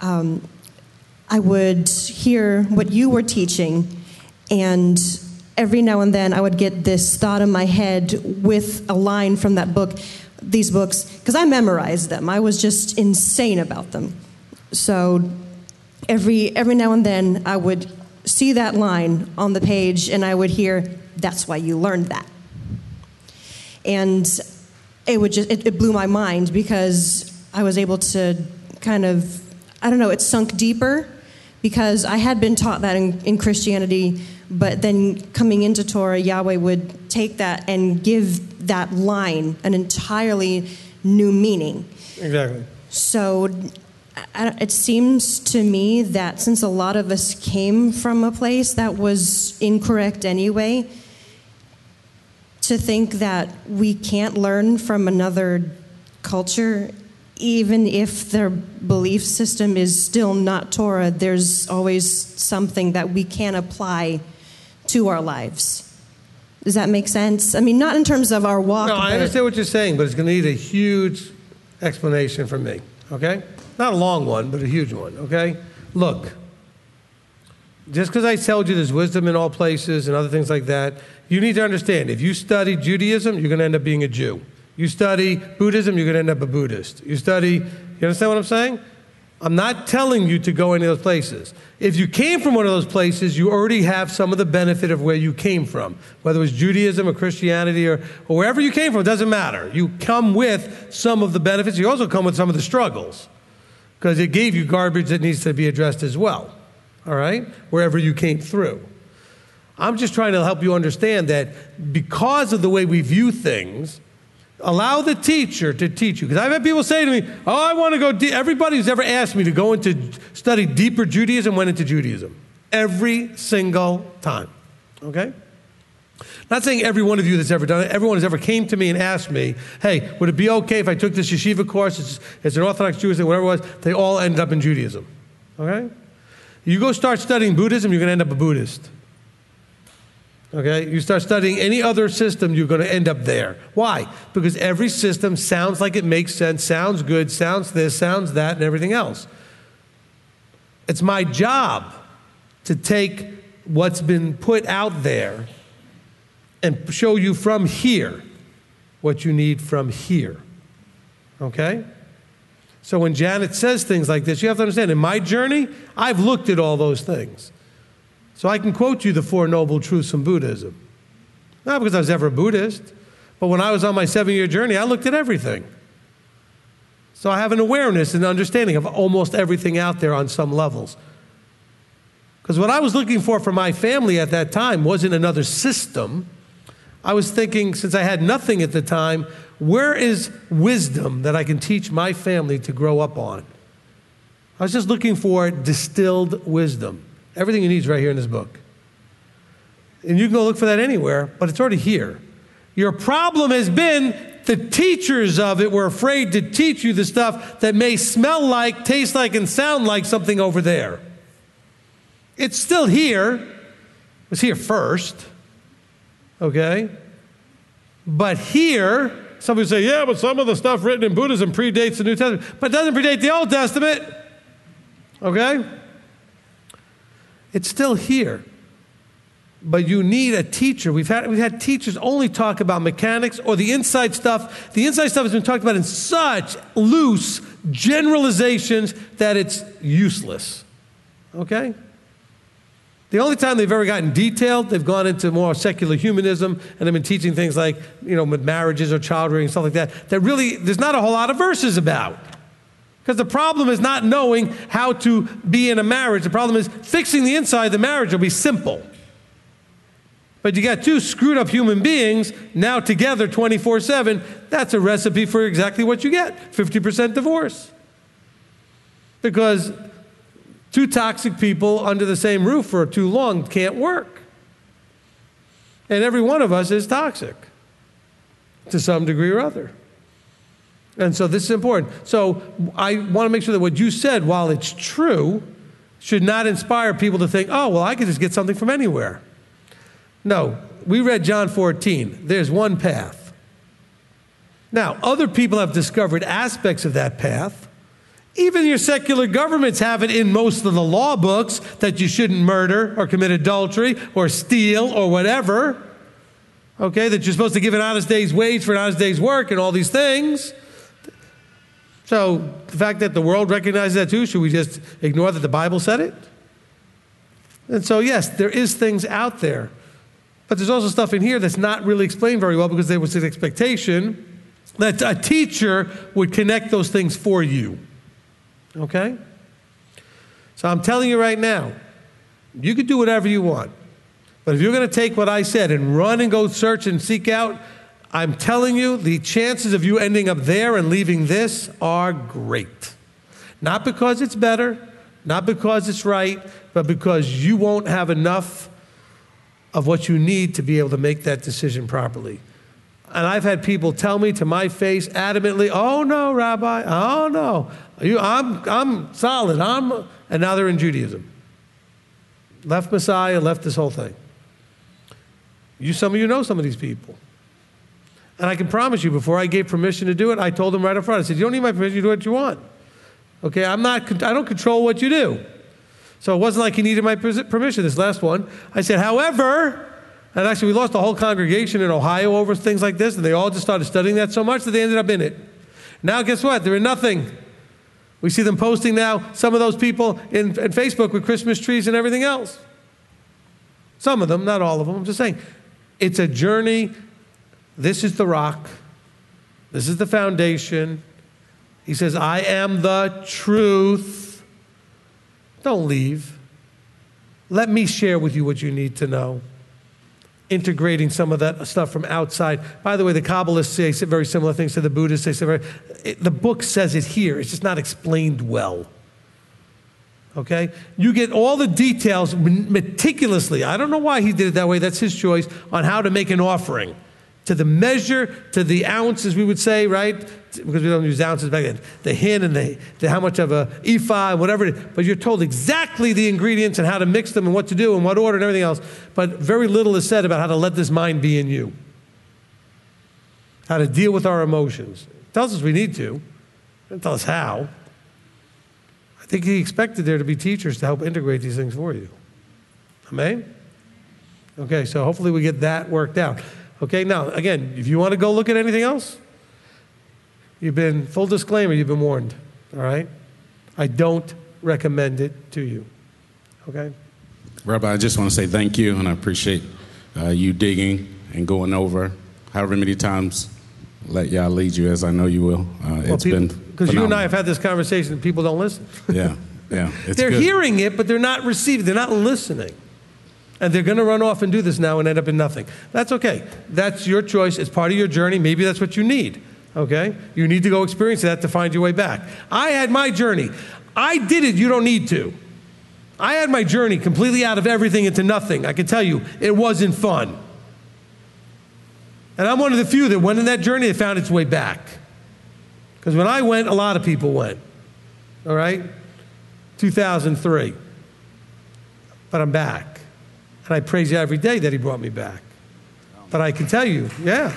I would hear what you were teaching, and every now and then I would get this thought in my head with a line from that book, these books, because I memorized them. I was just insane about them. So every now and then I would see that line on the page and I would hear, that's why you learned that. And it blew my mind because I was able to kind of, it sunk deeper because I had been taught that in Christianity, but then coming into Torah, Yahweh would take that and give that line an entirely new meaning. Exactly. So it seems to me that since a lot of us came from a place that was incorrect anyway, to think that we can't learn from another culture, even if their belief system is still not Torah, there's always something that we can apply to our lives. Does that make sense? I mean, not in terms of our walk. No, I understand what you're saying, but it's going to need a huge explanation from me, okay? Not a long one, but a huge one, okay? Look, Just because I told you there's wisdom in all places and other things like that, you need to understand, if you study Judaism, you're going to end up being a Jew. You study Buddhism, you're going to end up a Buddhist. You understand what I'm saying? I'm not telling you to go any of those places. If you came from one of those places, you already have some of the benefit of where you came from. Whether it was Judaism or Christianity or wherever you came from, it doesn't matter. You come with some of the benefits. You also come with some of the struggles, because it gave you garbage that needs to be addressed as well. All right? Wherever you came through. I'm just trying to help you understand that because of the way we view things, allow the teacher to teach you. Because I've had people say to me, oh, I want to go deep. Everybody who's ever asked me to go into study deeper Judaism went into Judaism. Every single time. Okay? Not saying every one of you that's ever done it. Everyone who's ever came to me and asked me, hey, would it be okay if I took this yeshiva course? It's an Orthodox Jewish thing, whatever it was. They all ended up in Judaism. Okay? You go start studying Buddhism, you're going to end up a Buddhist. Okay? You start studying any other system, you're going to end up there. Why? Because every system sounds like it makes sense, sounds good, sounds this, sounds that, and everything else. It's my job to take what's been put out there and show you from here what you need from here. Okay? So when Janet says things like this, you have to understand, in my journey, I've looked at all those things. So I can quote you the Four Noble Truths from Buddhism. Not because I was ever a Buddhist, but when I was on my 7-year journey, I looked at everything. So I have an awareness and understanding of almost everything out there on some levels. Because what I was looking for my family at that time wasn't another system. I was thinking, since I had nothing at the time, where is wisdom that I can teach my family to grow up on? I was just looking for distilled wisdom. Everything you need is right here in this book. And you can go look for that anywhere, but it's already here. Your problem has been the teachers of it were afraid to teach you the stuff that may smell like, taste like, and sound like something over there. It's still here. It was here first. Okay? But here, somebody say, yeah, but some of the stuff written in Buddhism predates the New Testament. But it doesn't predate the Old Testament. Okay? It's still here. But you need a teacher. We've had teachers only talk about mechanics or the inside stuff. The inside stuff has been talked about in such loose generalizations that it's useless. Okay? The only time they've ever gotten detailed, they've gone into more secular humanism, and they've been teaching things like, with marriages or child rearing and stuff like that, that really there's not a whole lot of verses about. Because the problem is not knowing how to be in a marriage. The problem is fixing the inside of the marriage will be simple. But you got two screwed up human beings now together 24/7. That's a recipe for exactly what you get, 50% divorce. Because two toxic people under the same roof for too long can't work. And every one of us is toxic to some degree or other. And so this is important. So I want to make sure that what you said, while it's true, should not inspire people to think, oh, well, I could just get something from anywhere. No, we read John 14. There's one path. Now, other people have discovered aspects of that path. Even your secular governments have it in most of the law books that you shouldn't murder or commit adultery or steal or whatever. Okay, that you're supposed to give an honest day's wage for an honest day's work and all these things. So the fact that the world recognizes that too, should we just ignore that the Bible said it? And so yes, there is things out there. But there's also stuff in here that's not really explained very well because there was an expectation that a teacher would connect those things for you. Okay? So I'm telling you right now, you can do whatever you want. But if you're going to take what I said and run and go search and seek out, I'm telling you, the chances of you ending up there and leaving this are great. Not because it's better, not because it's right, but because you won't have enough of what you need to be able to make that decision properly. And I've had people tell me to my face adamantly, oh no, Rabbi, oh no, I'm solid, and now they're in Judaism. Left Messiah, left this whole thing. Some of you know some of these people. And I can promise you, before I gave permission to do it, I told them right up front, I said, you don't need my permission, you do what you want. Okay, I don't control what you do. So it wasn't like he needed my permission, this last one. I said, however, and actually we lost a whole congregation in Ohio over things like this, and they all just started studying that so much that they ended up in it. Now guess what? They're in nothing. We see them posting now, some of those people in Facebook with Christmas trees and everything else. Some of them, not all of them. I'm just saying, it's a journey. This is the rock. This is the foundation. He says, I am the truth. Don't leave. Let me share with you what you need to know. Integrating some of that stuff from outside. By the way, the Kabbalists say very similar things to the Buddhists. The book says it here. It's just not explained well. Okay? You get all the details meticulously. I don't know why he did it that way. That's his choice on how to make an offering. To the measure, to the ounce, as we would say, right? Because we don't use ounces back then. The hin and the how much of a ephah, whatever it is. But you're told exactly the ingredients and how to mix them and what to do and what order and everything else. But very little is said about how to let this mind be in you. How to deal with our emotions. It tells us we need to. It doesn't tell us how. I think he expected there to be teachers to help integrate these things for you. Amen? Okay, so hopefully we get that worked out. Okay, now, again, if you want to go look at anything else, full disclaimer, you've been warned, all right? I don't recommend it to you, okay? Rabbi, I just want to say thank you, and I appreciate you digging and going over however many times. Let Yah lead you, as I know you will. It's been because you and I have had this conversation, and people don't listen. Yeah. They're good. hearing it, but they're not receiving. They're not listening. And they're going to run off and do this now and end up in nothing. That's okay. That's your choice. It's part of your journey. Maybe that's what you need, okay? You need to go experience that to find your way back. I had my journey. I did it. You don't need to. I had my journey completely out of everything into nothing. I can tell you, it wasn't fun. And I'm one of the few that went in that journey that found its way back. Because when I went, a lot of people went, all right? 2003. But I'm back. And I praise you every day that he brought me back. But I can tell you, yeah.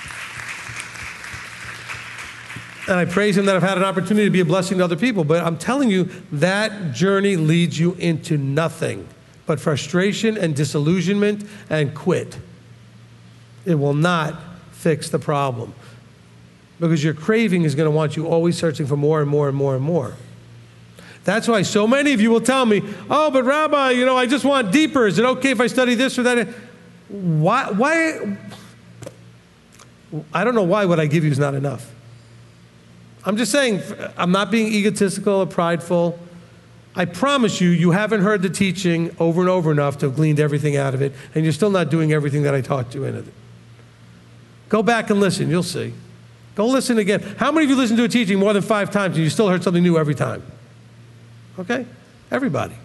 And I praise him that I've had an opportunity to be a blessing to other people. But I'm telling you, that journey leads you into nothing but frustration and disillusionment and quit. It will not fix the problem. Because your craving is going to want you always searching for more and more and more and more. That's why so many of you will tell me, oh, but Rabbi, I just want deeper. Is it okay if I study this or that? Why? I don't know why what I give you is not enough. I'm just saying, I'm not being egotistical or prideful. I promise you, you haven't heard the teaching over and over enough to have gleaned everything out of it, and you're still not doing everything that I taught you in it. Go back and listen. You'll see. Go listen again. How many of you listened to a teaching more than 5 times and you still heard something new every time? Okay? Everybody.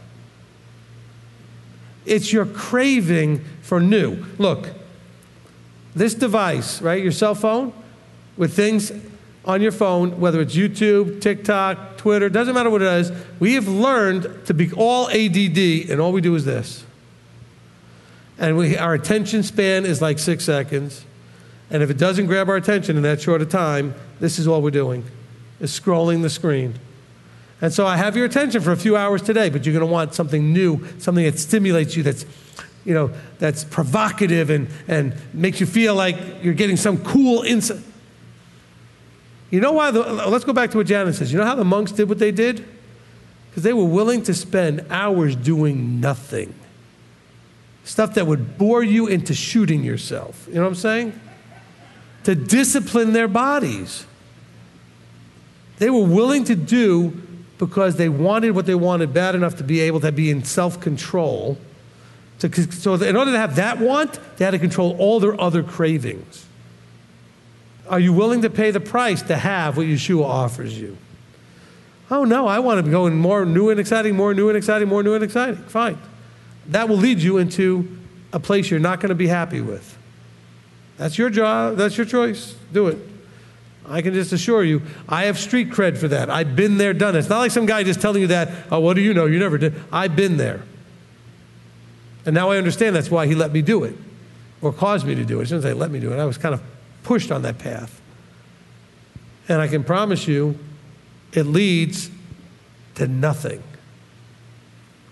It's your craving for new. Look, this device, right, your cell phone, with things on your phone, whether it's YouTube, TikTok, Twitter, doesn't matter what it is, we have learned to be all ADD, and all we do is this. And our attention span is like 6 seconds. And if it doesn't grab our attention in that short a time, this is all we're doing, is scrolling the screen. And so I have your attention for a few hours today, but you're going to want something new, something that stimulates you, that's provocative and makes you feel like you're getting some cool insight. You know why? Let's go back to what Janet says. You know how the monks did what they did? Because they were willing to spend hours doing nothing. Stuff that would bore you into shooting yourself. You know what I'm saying? To discipline their bodies. They were willing to do because they wanted what they wanted bad enough to be able to be in self-control. So in order to have that want, they had to control all their other cravings. Are you willing to pay the price to have what Yeshua offers you? Oh, no, I want to go in more new and exciting, more new and exciting, more new and exciting. Fine. That will lead you into a place you're not going to be happy with. That's your job. That's your choice. Do it. I can just assure you, I have street cred for that. I've been there, done it. It's not like some guy just telling you that, oh, what do you know? You never did. I've been there. And now I understand that's why he let me do it, or caused me to do it. I shouldn't say let me do it. I was kind of pushed on that path. And I can promise you, it leads to nothing.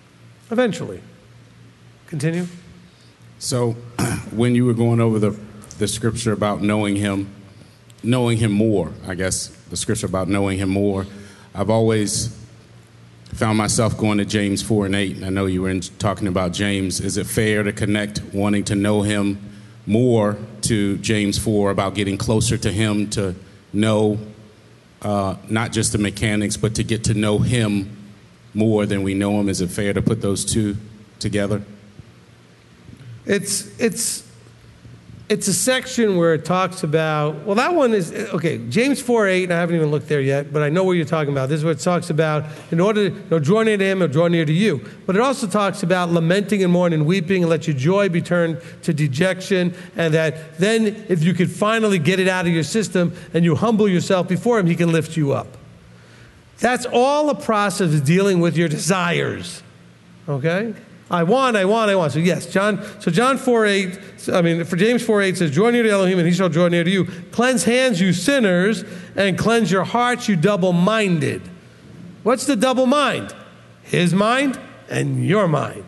Eventually. Continue. So, when you were going over the scripture about knowing him more, I guess, the scripture about knowing him more, I've always found myself going to James 4:8, and I know you were talking about James. Is it fair to connect wanting to know him more to James 4 about getting closer to him, to know not just the mechanics, but to get to know him more than we know him? Is it fair to put those two together? It's a section where it talks about, well, that one is, okay, James 4:8, and I haven't even looked there yet, but I know what you're talking about. This is what it talks about, in order to draw near to him or draw near to you. But it also talks about lamenting and mourning and weeping, and let your joy be turned to dejection, and that then if you could finally get it out of your system and you humble yourself before him, he can lift you up. That's all a process of dealing with your desires, okay? I want. So yes, John 4:8, for James 4:8 says, draw near to Elohim and he shall draw near to you. Cleanse hands, you sinners, and cleanse your hearts, you double-minded. What's the double mind? His mind and your mind.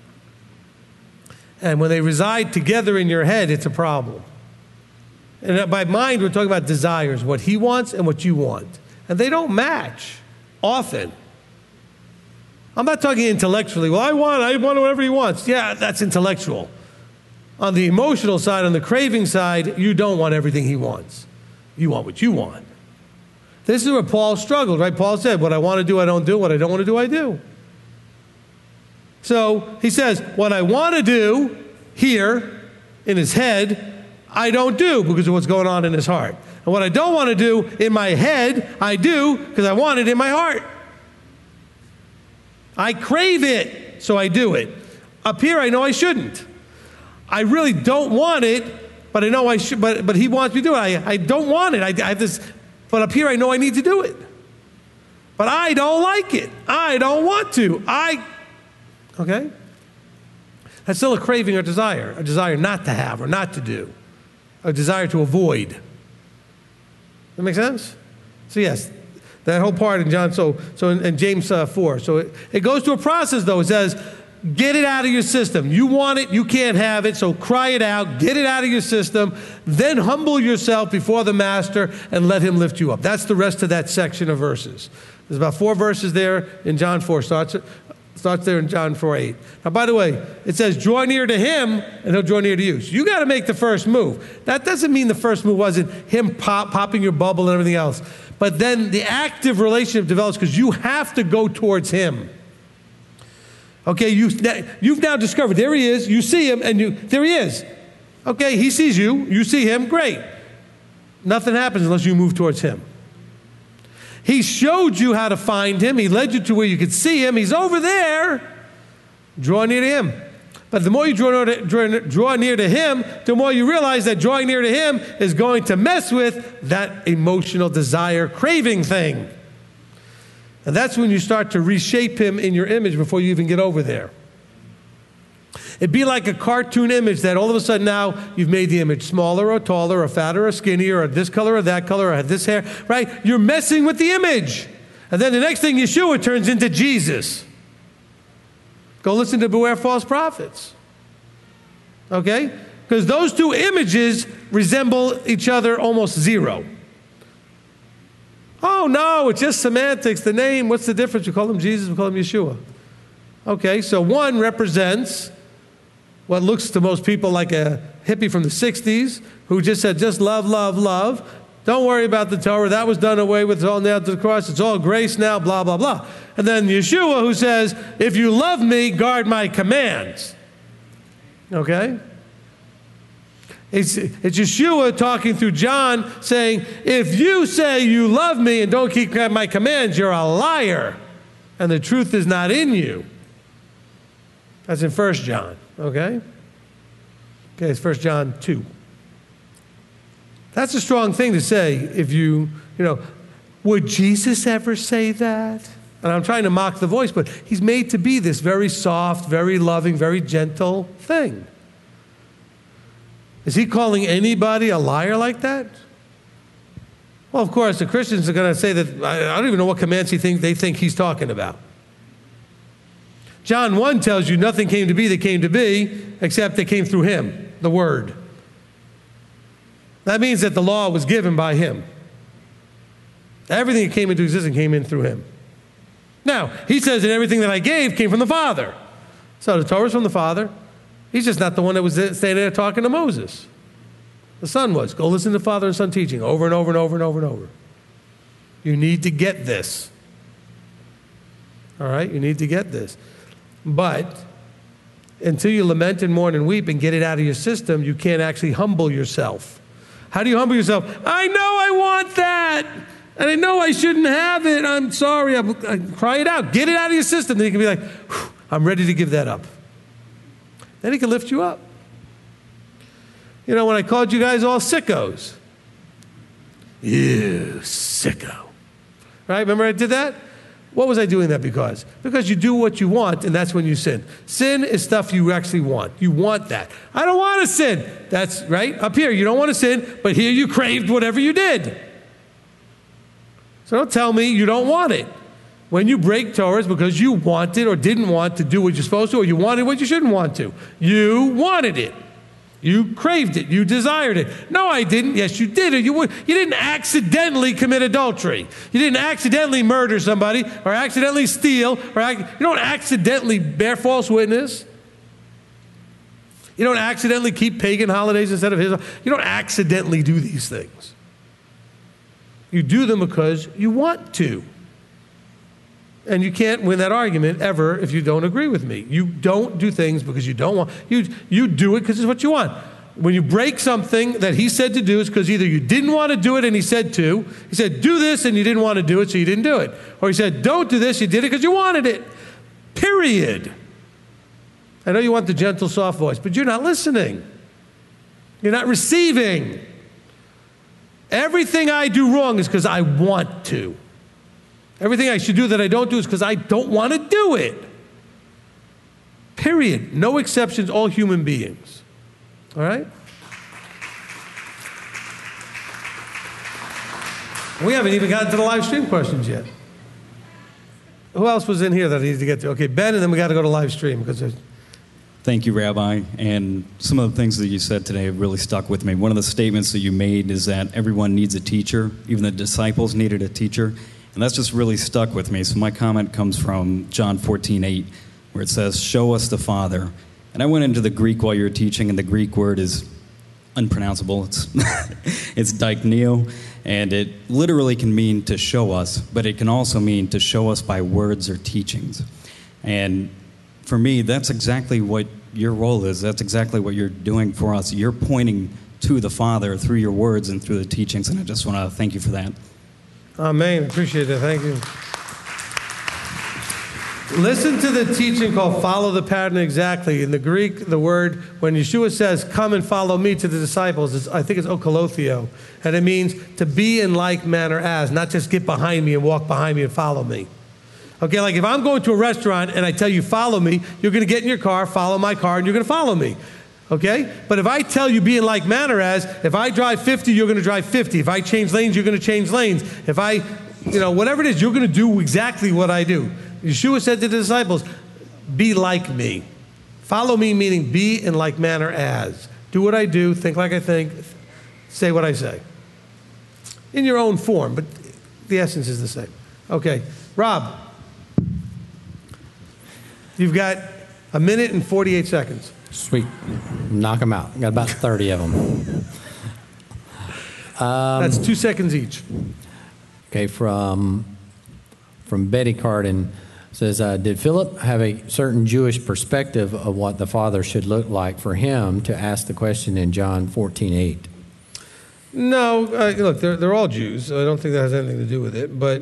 And when they reside together in your head, it's a problem. And by mind, we're talking about desires, what he wants and what you want. And they don't match often. I'm not talking intellectually. Well, I want whatever he wants. Yeah, that's intellectual. On the emotional side, on the craving side, you don't want everything he wants. You want what you want. This is where Paul struggled, right? Paul said, what I want to do, I don't do. What I don't want to do, I do. So he says, what I want to do here in his head, I don't do because of what's going on in his heart. And what I don't want to do in my head, I do because I want it in my heart. I crave it, so I do it. Up here, I know I shouldn't. I really don't want it, but I know I should. But he wants me to do it. I don't want it. I have this, but up here, I know I need to do it. But I don't like it. I don't want to. Okay? That's still a craving or desire not to have or not to do, a desire to avoid. That make sense? So yes. That whole part in John, so in James 4. So it goes through a process, though. It says, get it out of your system. You want it, you can't have it, so cry it out, get it out of your system, then humble yourself before the master and let him lift you up. That's the rest of that section of verses. There's about 4 verses there in John 4. Starts there in John 4:8. Now, by the way, it says, draw near to him, and he'll draw near to you. So you got to make the first move. That doesn't mean the first move wasn't him popping your bubble and everything else. But then the active relationship develops because you have to go towards him. Okay, you've now discovered, there he is, you see him, and there he is. Okay, he sees you, you see him, great. Nothing happens unless you move towards him. He showed you how to find him. He led you to where you could see him. He's over there. Draw near to him. But the more you draw near to him, the more you realize that drawing near to him is going to mess with that emotional desire craving thing. And that's when you start to reshape him in your image before you even get over there. It'd be like a cartoon image that all of a sudden now you've made the image smaller or taller or fatter or skinnier or this color or that color or this hair, right? You're messing with the image. And then the next thing, Yeshua turns into Jesus. Go listen to Beware False Prophets. Okay? Because those two images resemble each other almost zero. Oh, no, it's just semantics. The name, what's the difference? We call him Jesus, we call him Yeshua. Okay, so one represents what looks to most people like a hippie from the 60s who just said, just love, love, love. Don't worry about the Torah. That was done away with. It's all nailed to the cross. It's all grace now, blah, blah, blah. And then Yeshua who says, if you love me, guard my commands. Okay? It's Yeshua talking through John saying, if you say you love me and don't keep my commands, you're a liar. And the truth is not in you. That's in 1 John. Okay? Okay, it's 1 John 2. That's a strong thing to say if would Jesus ever say that? And I'm trying to mock the voice, but he's made to be this very soft, very loving, very gentle thing. Is he calling anybody a liar like that? Well, of course, the Christians are going to say that I don't even know what commands they think he's talking about. John 1 tells you nothing came to be that came to be except it came through him, the Word. That means that the law was given by him. Everything that came into existence came in through him. Now, he says that everything that I gave came from the Father. So the Torah is from the Father. He's just not the one that was standing there talking to Moses. The Son was. Go listen to Father and Son teaching over and over and over and over and over. You need to get this. All right? You need to get this. But until you lament and mourn and weep and get it out of your system, you can't actually humble yourself. How do you humble yourself? I know I want that. And I know I shouldn't have it. I'm sorry. I cry it out. Get it out of your system. Then you can be like, I'm ready to give that up. Then he can lift you up. You know, when I called you guys all sickos. You sicko. Right? Remember I did that? What was I doing that because? Because you do what you want, and that's when you sin. Sin is stuff you actually want. You want that. I don't want to sin. That's right. Up here, you don't want to sin, but here you craved whatever you did. So don't tell me you don't want it. When you break Torah, it's because you wanted or didn't want to do what you're supposed to, or you wanted what you shouldn't want to. You wanted it. You craved it. You desired it. No, I didn't. Yes, you did. You didn't accidentally commit adultery. You didn't accidentally murder somebody or accidentally steal. You don't accidentally bear false witness. You don't accidentally keep pagan holidays instead of his. You don't accidentally do these things. You do them because you want to. And you can't win that argument ever if you don't agree with me. You don't do things because you don't want. You do it because it's what you want. When you break something that he said to do, it's because either you didn't want to do it and he said to. He said, do this, and you didn't want to do it, so you didn't do it. Or he said, don't do this, you did it because you wanted it. Period. I know you want the gentle, soft voice, but you're not listening. You're not receiving. Everything I do wrong is because I want to. Everything I should do that I don't do is because I don't want to do it. Period. No exceptions, all human beings. All right? We haven't even gotten to the live stream questions yet. Who else was in here that I need to get to? Okay, Ben, and then we got to go to live stream because Thank you, Rabbi. And some of the things that you said today have really stuck with me. One of the statements that you made is that everyone needs a teacher. Even the disciples needed a teacher. And that's just really stuck with me. So my comment comes from John 14:8, where it says, show us the Father. And I went into the Greek while you were teaching, and the Greek word is unpronounceable. It's dikneo, and it literally can mean to show us, but it can also mean to show us by words or teachings. And for me, that's exactly what your role is. That's exactly what you're doing for us. You're pointing to the Father through your words and through the teachings, and I just want to thank you for that. Amen. Appreciate that. Thank you. Listen to the teaching called follow the pattern exactly. In the Greek, the word, when Yeshua says, come and follow me to the disciples, I think it's okolotheo. And it means to be in like manner as, not just get behind me and walk behind me and follow me. Okay, like if I'm going to a restaurant and I tell you follow me, you're going to get in your car, follow my car, and you're going to follow me. Okay? But if I tell you be in like manner as, if I drive 50, you're going to drive 50. If I change lanes, you're going to change lanes. If I, whatever it is, you're going to do exactly what I do. Yeshua said to the disciples, be like me. Follow me, meaning be in like manner as. Do what I do, think like I think, say what I say. In your own form, but the essence is the same. Okay, Rob, you've got 1 minute and 48 seconds. Sweet. Knock them out. Got about 30 of them. That's 2 seconds each. Okay, from Betty Cardin says, did Philip have a certain Jewish perspective of what the Father should look like for him to ask the question in John 14:8? No, look, they're all Jews, so I don't think that has anything to do with it. But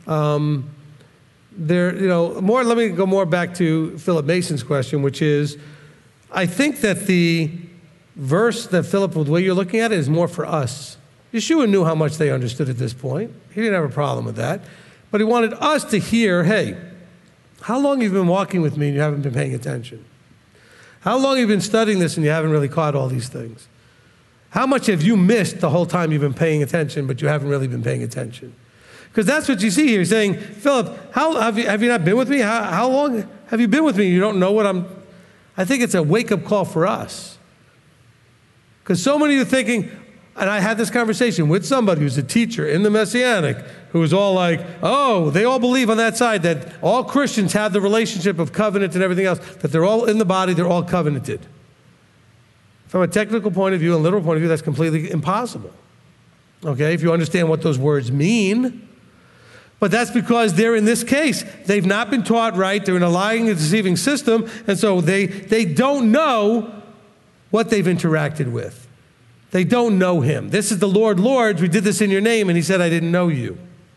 more. Let me go more back to Philip Mason's question, which is, I think that the verse that Philip, the way you're looking at it, is more for us. Yeshua knew how much they understood at this point. He didn't have a problem with that. But he wanted us to hear, hey, how long have you been walking with me and you haven't been paying attention? How long have you been studying this and you haven't really caught all these things? How much have you missed the whole time you've been paying attention, but you haven't really been paying attention? Because that's what you see here. He's saying, Philip, how have you not been with me? How long Have you been with me? You don't know what I think it's a wake-up call for us. Because so many of you are thinking, and I had this conversation with somebody who's a teacher in the Messianic, who was all like, oh, they all believe on that side that all Christians have the relationship of covenant and everything else, that they're all in the body, they're all covenanted. From a technical point of view and literal point of view, that's completely impossible. Okay, if you understand what those words mean. But that's because they're in this case. They've not been taught right. They're in a lying and deceiving system. And so they don't know what they've interacted with. They don't know him. This is the Lord, Lords. We did this in your name. And he said, I didn't know you.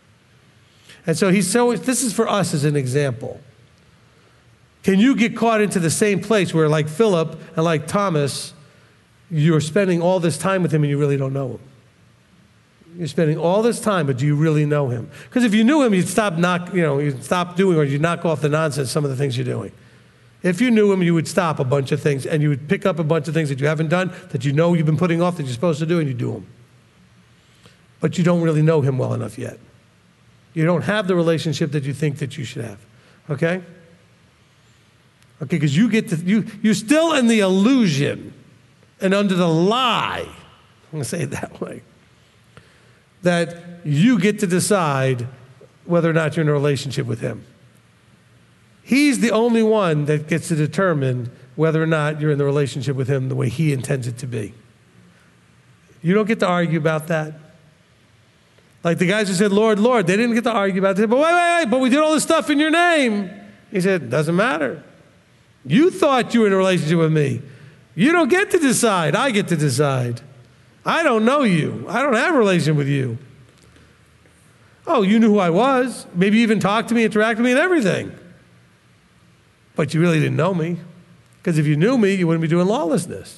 And so this is for us as an example. Can you get caught into the same place where, like Philip and like Thomas, you're spending all this time with him and you really don't know him? You're spending all this time, but do you really know him? Because if you knew him, you'd stop doing, or you'd knock off the nonsense, some of the things you're doing. If you knew him, you would stop a bunch of things, and you would pick up a bunch of things that you haven't done, that you know you've been putting off, that you're supposed to do, and you do them. But you don't really know him well enough yet. You don't have the relationship that you think that you should have. Okay? Okay, because you're still in the illusion and under the lie, I'm going to say it that way, that you get to decide whether or not you're in a relationship with him. He's the only one that gets to determine whether or not you're in the relationship with him the way he intends it to be. You don't get to argue about that. Like the guys who said, Lord, Lord, they didn't get to argue about it. But wait, but we did all this stuff in your name. He said, doesn't matter. You thought you were in a relationship with me. You don't get to decide. I get to decide. I don't know you. I don't have a relationship with you. Oh, you knew who I was. Maybe you even talked to me, interacted with me, and everything. But you really didn't know me. Because if you knew me, you wouldn't be doing lawlessness.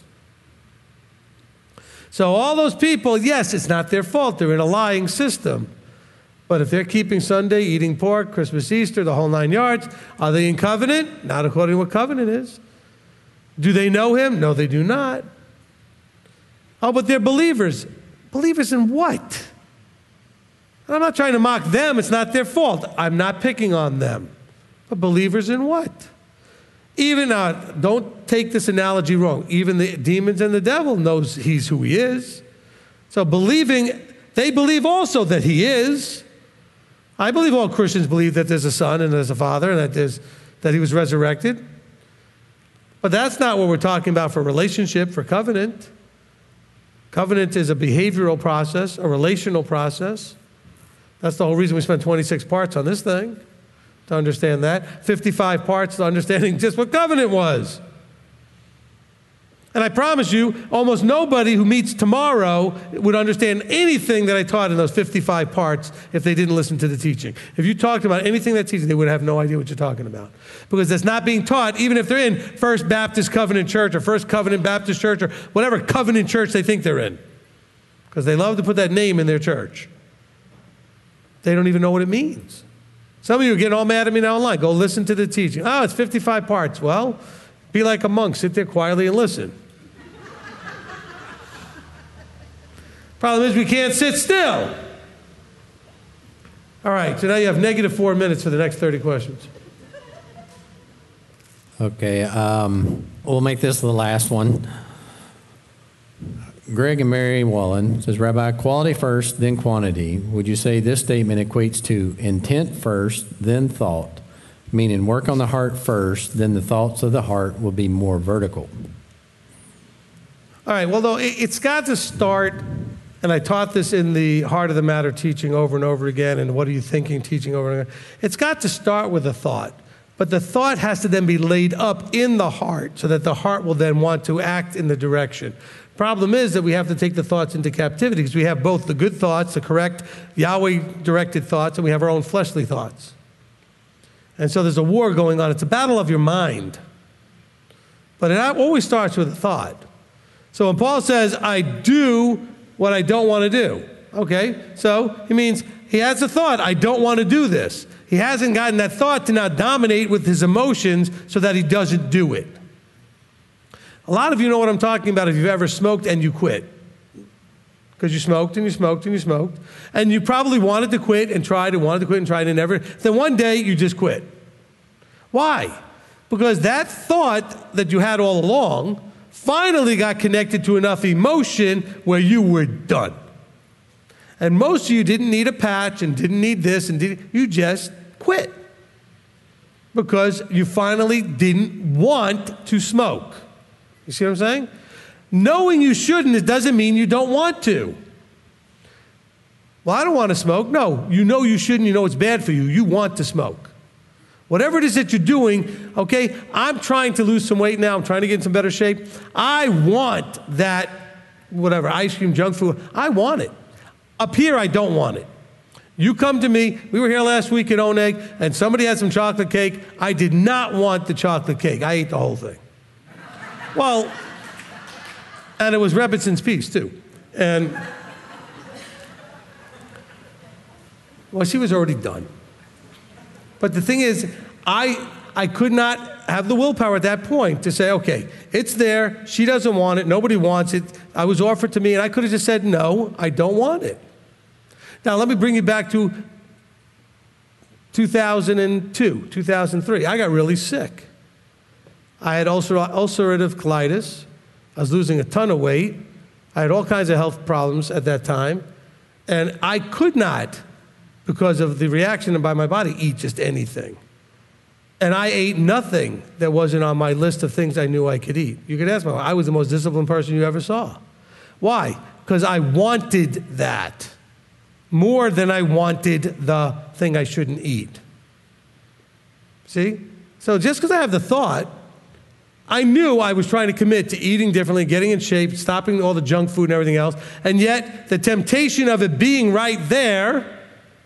So all those people, yes, it's not their fault. They're in a lying system. But if they're keeping Sunday, eating pork, Christmas, Easter, the whole 9 yards, are they in covenant? Not according to what covenant is. Do they know him? No, they do not. Oh, but they're believers. Believers in what? I'm not trying to mock them. It's not their fault. I'm not picking on them. But believers in what? Even, don't take this analogy wrong. Even the demons and the devil knows he's who he is. So they believe also that he is. I believe all Christians believe that there's a son and there's a father and that he was resurrected. But that's not what we're talking about for relationship, for covenant. Covenant is a behavioral process, a relational process. That's the whole reason we spent 26 parts on this thing, to understand that. 55 parts to understanding just what covenant was. And I promise you, almost nobody who meets tomorrow would understand anything that I taught in those 55 parts if they didn't listen to the teaching. If you talked about anything that's teaching, they would have no idea what you're talking about. Because that's not being taught, even if they're in First Baptist Covenant Church or First Covenant Baptist Church or whatever covenant church they think they're in. Because they love to put that name in their church. They don't even know what it means. Some of you are getting all mad at me now online. Go listen to the teaching. Oh, it's 55 parts. Well, be like a monk. Sit there quietly and listen. Problem is we can't sit still. All right, so now you have negative 4 minutes for the next 30 questions. Okay, we'll make this the last one. Greg and Mary Wallen says, Rabbi, quality first, then quantity. Would you say this statement equates to intent first, then thought, meaning work on the heart first, then the thoughts of the heart will be more vertical? All right, well, though, it's got to start, and I taught this in the Heart of the Matter teaching over and over again, and What Are You Thinking teaching over and over again. It's got to start with a thought, but the thought has to then be laid up in the heart so that the heart will then want to act in the direction. Problem is that we have to take the thoughts into captivity because we have both the good thoughts, the correct Yahweh-directed thoughts, and we have our own fleshly thoughts. And so there's a war going on. It's a battle of your mind. But it always starts with a thought. So when Paul says, I do what I don't want to do, okay, so it means he has a thought, I don't want to do this. He hasn't gotten that thought to now dominate with his emotions so that he doesn't do it. A lot of you know what I'm talking about if you've ever smoked and you quit. Because you smoked and you smoked and you smoked. And you probably wanted to quit and tried and wanted to quit and tried and never. Then one day you just quit. Why? Because that thought that you had all along finally got connected to enough emotion where you were done. And most of you didn't need a patch and didn't need this, and you just quit. Because you finally didn't want to smoke. You see what I'm saying? Knowing you shouldn't, it doesn't mean you don't want to. Well, I don't want to smoke. No, you know you shouldn't. You know it's bad for you. You want to smoke. Whatever it is that you're doing, okay, I'm trying to lose some weight now. I'm trying to get in some better shape. I want that, whatever, ice cream, junk food. I want it. Up here, I don't want it. You come to me, we were here last week at Oneg, and somebody had some chocolate cake. I did not want the chocolate cake. I ate the whole thing. Well, and it was Rebbitzon's piece, too. And, well, she was already done. But the thing is, I could not have the willpower at that point to say, okay, it's there, she doesn't want it, nobody wants it, I was offered to me, and I could have just said, no, I don't want it. Now, let me bring you back to 2002, 2003. I got really sick. I had ulcerative colitis. I was losing a ton of weight. I had all kinds of health problems at that time. And I could not, because of the reaction by my body, eat just anything. And I ate nothing that wasn't on my list of things I knew I could eat. You could ask me, I was the most disciplined person you ever saw. Why? Because I wanted that more than I wanted the thing I shouldn't eat. See? So just because I have the thought, I knew I was trying to commit to eating differently, getting in shape, stopping all the junk food and everything else, and yet the temptation of it being right there,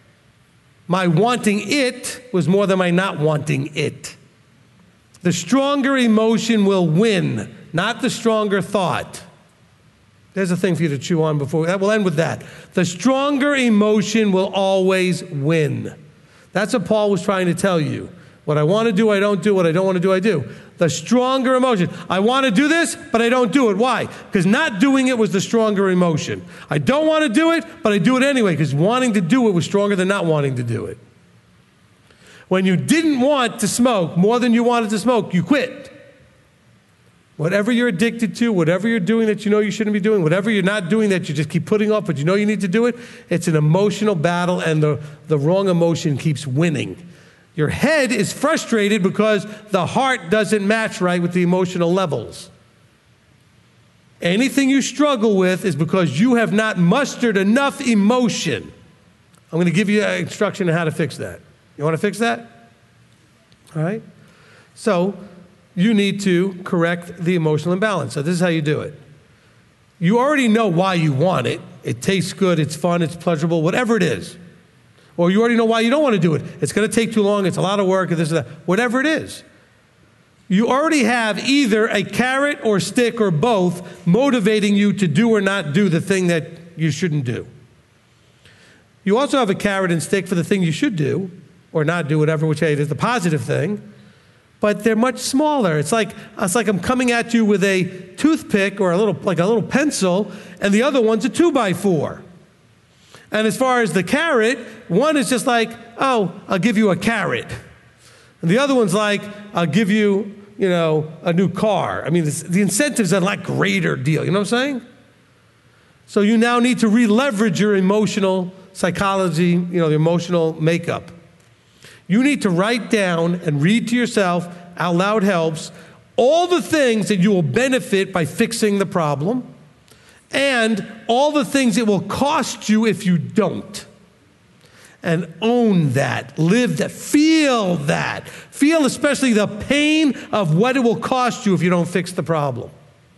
my wanting it was more than my not wanting it. The stronger emotion will win, not the stronger thought. There's a thing for you to chew on before. We'll end with that. The stronger emotion will always win. That's what Paul was trying to tell you. What I want to do, I don't do. What I don't want to do, I do. The stronger emotion. I want to do this, but I don't do it. Why? Because not doing it was the stronger emotion. I don't want to do it, but I do it anyway, because wanting to do it was stronger than not wanting to do it. When you didn't want to smoke more than you wanted to smoke, you quit. Whatever you're addicted to, whatever you're doing that you know you shouldn't be doing, whatever you're not doing that you just keep putting off, but you know you need to do it, it's an emotional battle, and the wrong emotion keeps winning. Your head is frustrated because the heart doesn't match right with the emotional levels. Anything you struggle with is because you have not mustered enough emotion. I'm going to give you an instruction on how to fix that. You want to fix that? All right? So, you need to correct the emotional imbalance. So this is how you do it. You already know why you want it. It tastes good, it's fun, it's pleasurable, whatever it is. Or you already know why you don't want to do it. It's going to take too long, it's a lot of work, and this and that. Whatever it is. You already have either a carrot or stick or both motivating you to do or not do the thing that you shouldn't do. You also have a carrot and stick for the thing you should do or not do, whatever, which is the positive thing. But they're much smaller. It's like I'm coming at you with a toothpick or a little pencil, and the other one's a 2x4. And as far as the carrot, one is just like, oh, I'll give you a carrot. And the other one's like, I'll give you, a new car. I mean, the incentive's a lot greater deal. You know what I'm saying? So you now need to re-leverage your emotional psychology, the emotional makeup. You need to write down and read to yourself, out loud helps, all the things that you will benefit by fixing the problem and all the things it will cost you if you don't. And own that, live that, feel that. Feel especially the pain of what it will cost you if you don't fix the problem.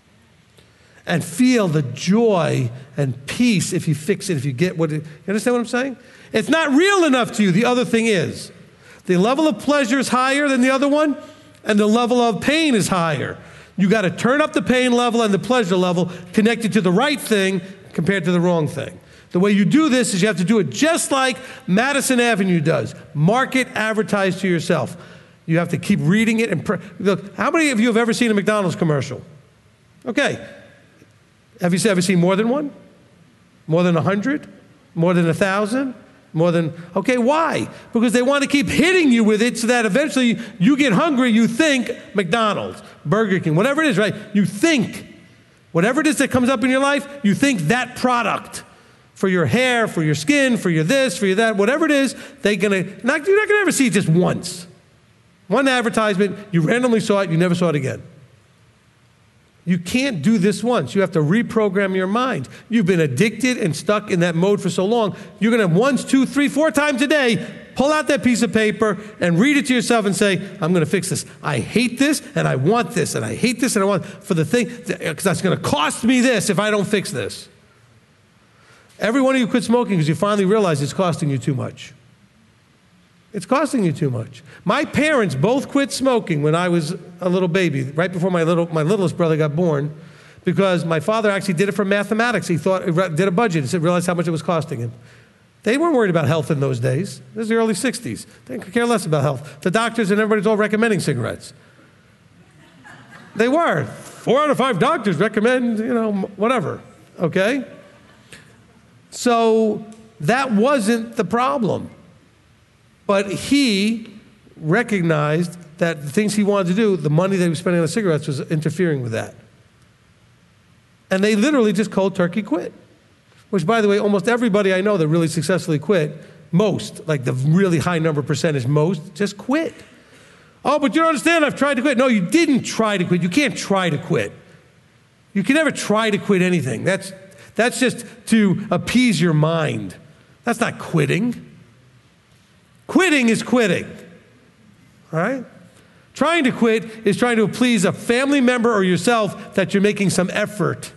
And feel the joy and peace if you fix it, if you get what it, you understand what I'm saying? It's not real enough to you, the other thing is. The level of pleasure is higher than the other one, and the level of pain is higher. You got to turn up the pain level and the pleasure level connected to the right thing compared to the wrong thing. The way you do this is you have to do it just like Madison Avenue does. Market, advertise to yourself. You have to keep reading it. And look, how many of you have ever seen a McDonald's commercial? Okay. Have you ever seen more than one? More than 100? More than 1,000? Okay, why? Because they want to keep hitting you with it so that eventually you get hungry, you think McDonald's, Burger King, whatever it is, right? You think, whatever it is that comes up in your life, you think that product for your hair, for your skin, for your this, for your that, whatever it is, you're not going to ever see it just once. One advertisement, you randomly saw it, you never saw it again. You can't do this once. You have to reprogram your mind. You've been addicted and stuck in that mode for so long. You're going to once, 2, 3, 4 times a day pull out that piece of paper and read it to yourself and say, I'm going to fix this. I hate this and I want this and I hate this and I want for the thing because that's going to cost me this if I don't fix this. Every one of you quit smoking because you finally realize it's costing you too much. It's costing you too much. My parents both quit smoking when I was a little baby, right before my littlest brother got born, because my father actually did it for mathematics. He did a budget and realized how much it was costing him. They weren't worried about health in those days. This is the early 60s. They could care less about health. The doctors and everybody's all recommending cigarettes. They were. 4 out of 5 doctors recommend, whatever, okay? So that wasn't the problem. But he recognized that the things he wanted to do, the money that he was spending on the cigarettes was interfering with that. And they literally just cold turkey quit. Which, by the way, almost everybody I know that really successfully quit, most, like the really high number percentage, most, just quit. Oh, but you don't understand, I've tried to quit. No, you didn't try to quit. You can't try to quit. You can never try to quit anything. That's just to appease your mind. That's not quitting. Quitting is quitting, all right? Trying to quit is trying to please a family member or yourself that you're making some effort.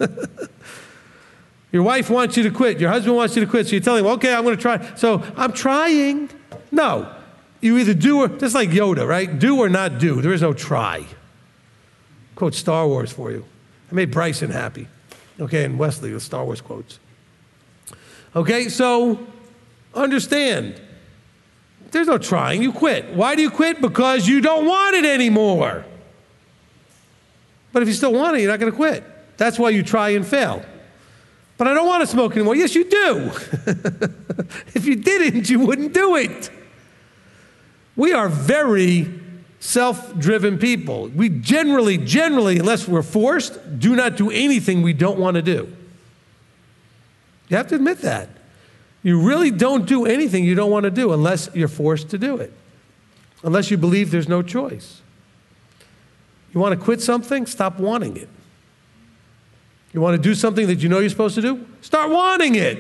Your wife wants you to quit. Your husband wants you to quit. So you're telling him, okay, I'm going to try. So I'm trying. No. You either do or, just like Yoda, right? Do or not do. There is no try. Quote Star Wars for you. I made Bryson happy. Okay, and Wesley with Star Wars quotes. Okay, so understand. There's no trying. You quit. Why do you quit? Because you don't want it anymore. But if you still want it, you're not going to quit. That's why you try and fail. But I don't want to smoke anymore. Yes, you do. If you didn't, you wouldn't do it. We are very self-driven people. We generally, unless we're forced, do not do anything we don't want to do. You have to admit that. You really don't do anything you don't want to do unless you're forced to do it. Unless you believe there's no choice. You want to quit something? Stop wanting it. You want to do something that you know you're supposed to do? Start wanting it.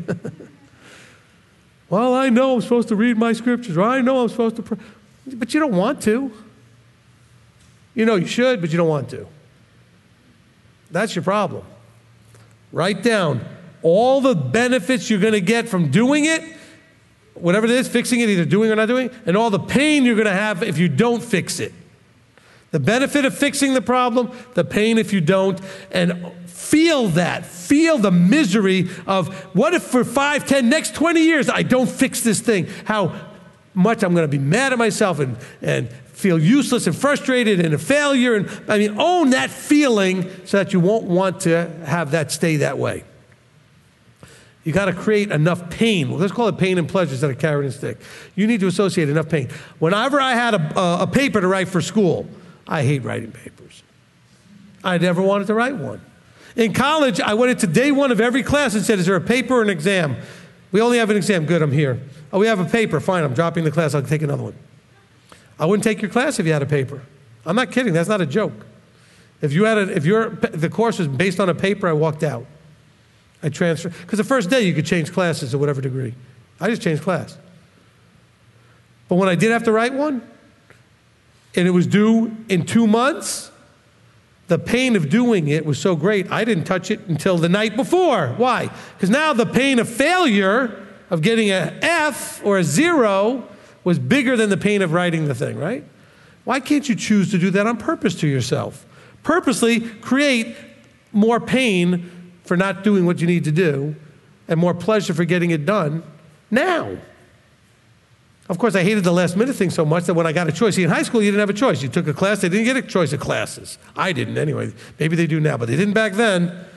Well, I know I'm supposed to read my scriptures, or I know I'm supposed to pray. But you don't want to. You know you should, but you don't want to. That's your problem. Write down all the benefits you're going to get from doing it, whatever it is, fixing it, either doing or not doing, and all the pain you're going to have if you don't fix it. The benefit of fixing the problem, the pain if you don't, and feel that. Feel the misery of what if for 5, 10, next 20 years I don't fix this thing? How much I'm going to be mad at myself and feel useless and frustrated and a failure. And own that feeling so that you won't want to have that stay that way. You got to create enough pain. Well, let's call it pain and pleasure instead of carrot and stick. You need to associate enough pain. Whenever I had a paper to write for school, I hate writing papers. I never wanted to write one. In college, I went into day 1 of every class and said, is there a paper or an exam? We only have an exam. Good, I'm here. Oh, we have a paper. Fine, I'm dropping the class. I'll take another one. I wouldn't take your class if you had a paper. I'm not kidding. That's not a joke. If the course was based on a paper, I walked out. I transferred. Because the first day you could change classes to whatever degree. I just changed class. But when I did have to write one, and it was due in 2 months, the pain of doing it was so great, I didn't touch it until the night before. Why? Because now the pain of failure, of getting an F or a 0, was bigger than the pain of writing the thing, right? Why can't you choose to do that on purpose to yourself? Purposely create more pain for not doing what you need to do and more pleasure for getting it done now. Of course, I hated the last minute thing so much that when I got a choice, see, in high school, you didn't have a choice. You took a class, they didn't get a choice of classes. I didn't anyway. Maybe they do now, but they didn't back then.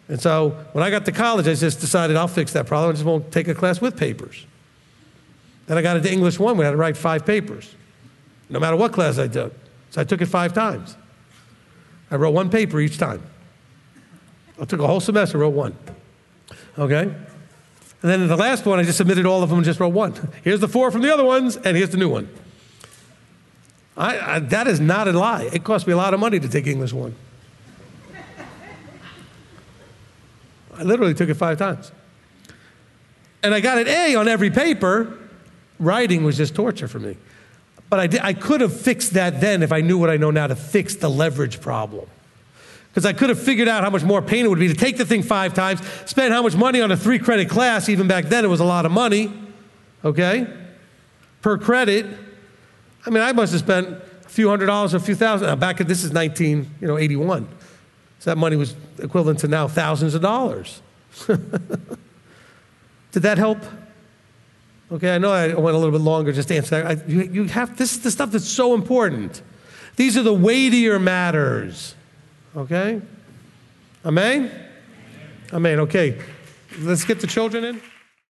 And so when I got to college, I just decided I'll fix that problem. I just won't take a class with papers. Then I got into English 1. We had to write 5 papers, no matter what class I took. So I took it 5 times. I wrote 1 paper each time. I took a whole semester, wrote 1. Okay? And then in the last one, I just submitted all of them and just wrote 1. Here's the 4 from the other ones, and here's the new one. That is not a lie. It cost me a lot of money to take English 1. I literally took it 5 times. And I got an A on every paper. Writing was just torture for me. But I could have fixed that then if I knew what I know now to fix the leverage problem. Because I could have figured out how much more pain it would be to take the thing 5 times, spend how much money on a 3-credit class. Even back then, it was a lot of money, okay, per credit. I mean, I must have spent a few $100s or a few thousand. Now, this is 1981. So that money was equivalent to now thousands of dollars. Did that help? Okay, I know I went a little bit longer just to answer that. You have, this is the stuff that's so important. These are the weightier matters. Okay? Amen? Amen. Okay. Let's get the children in.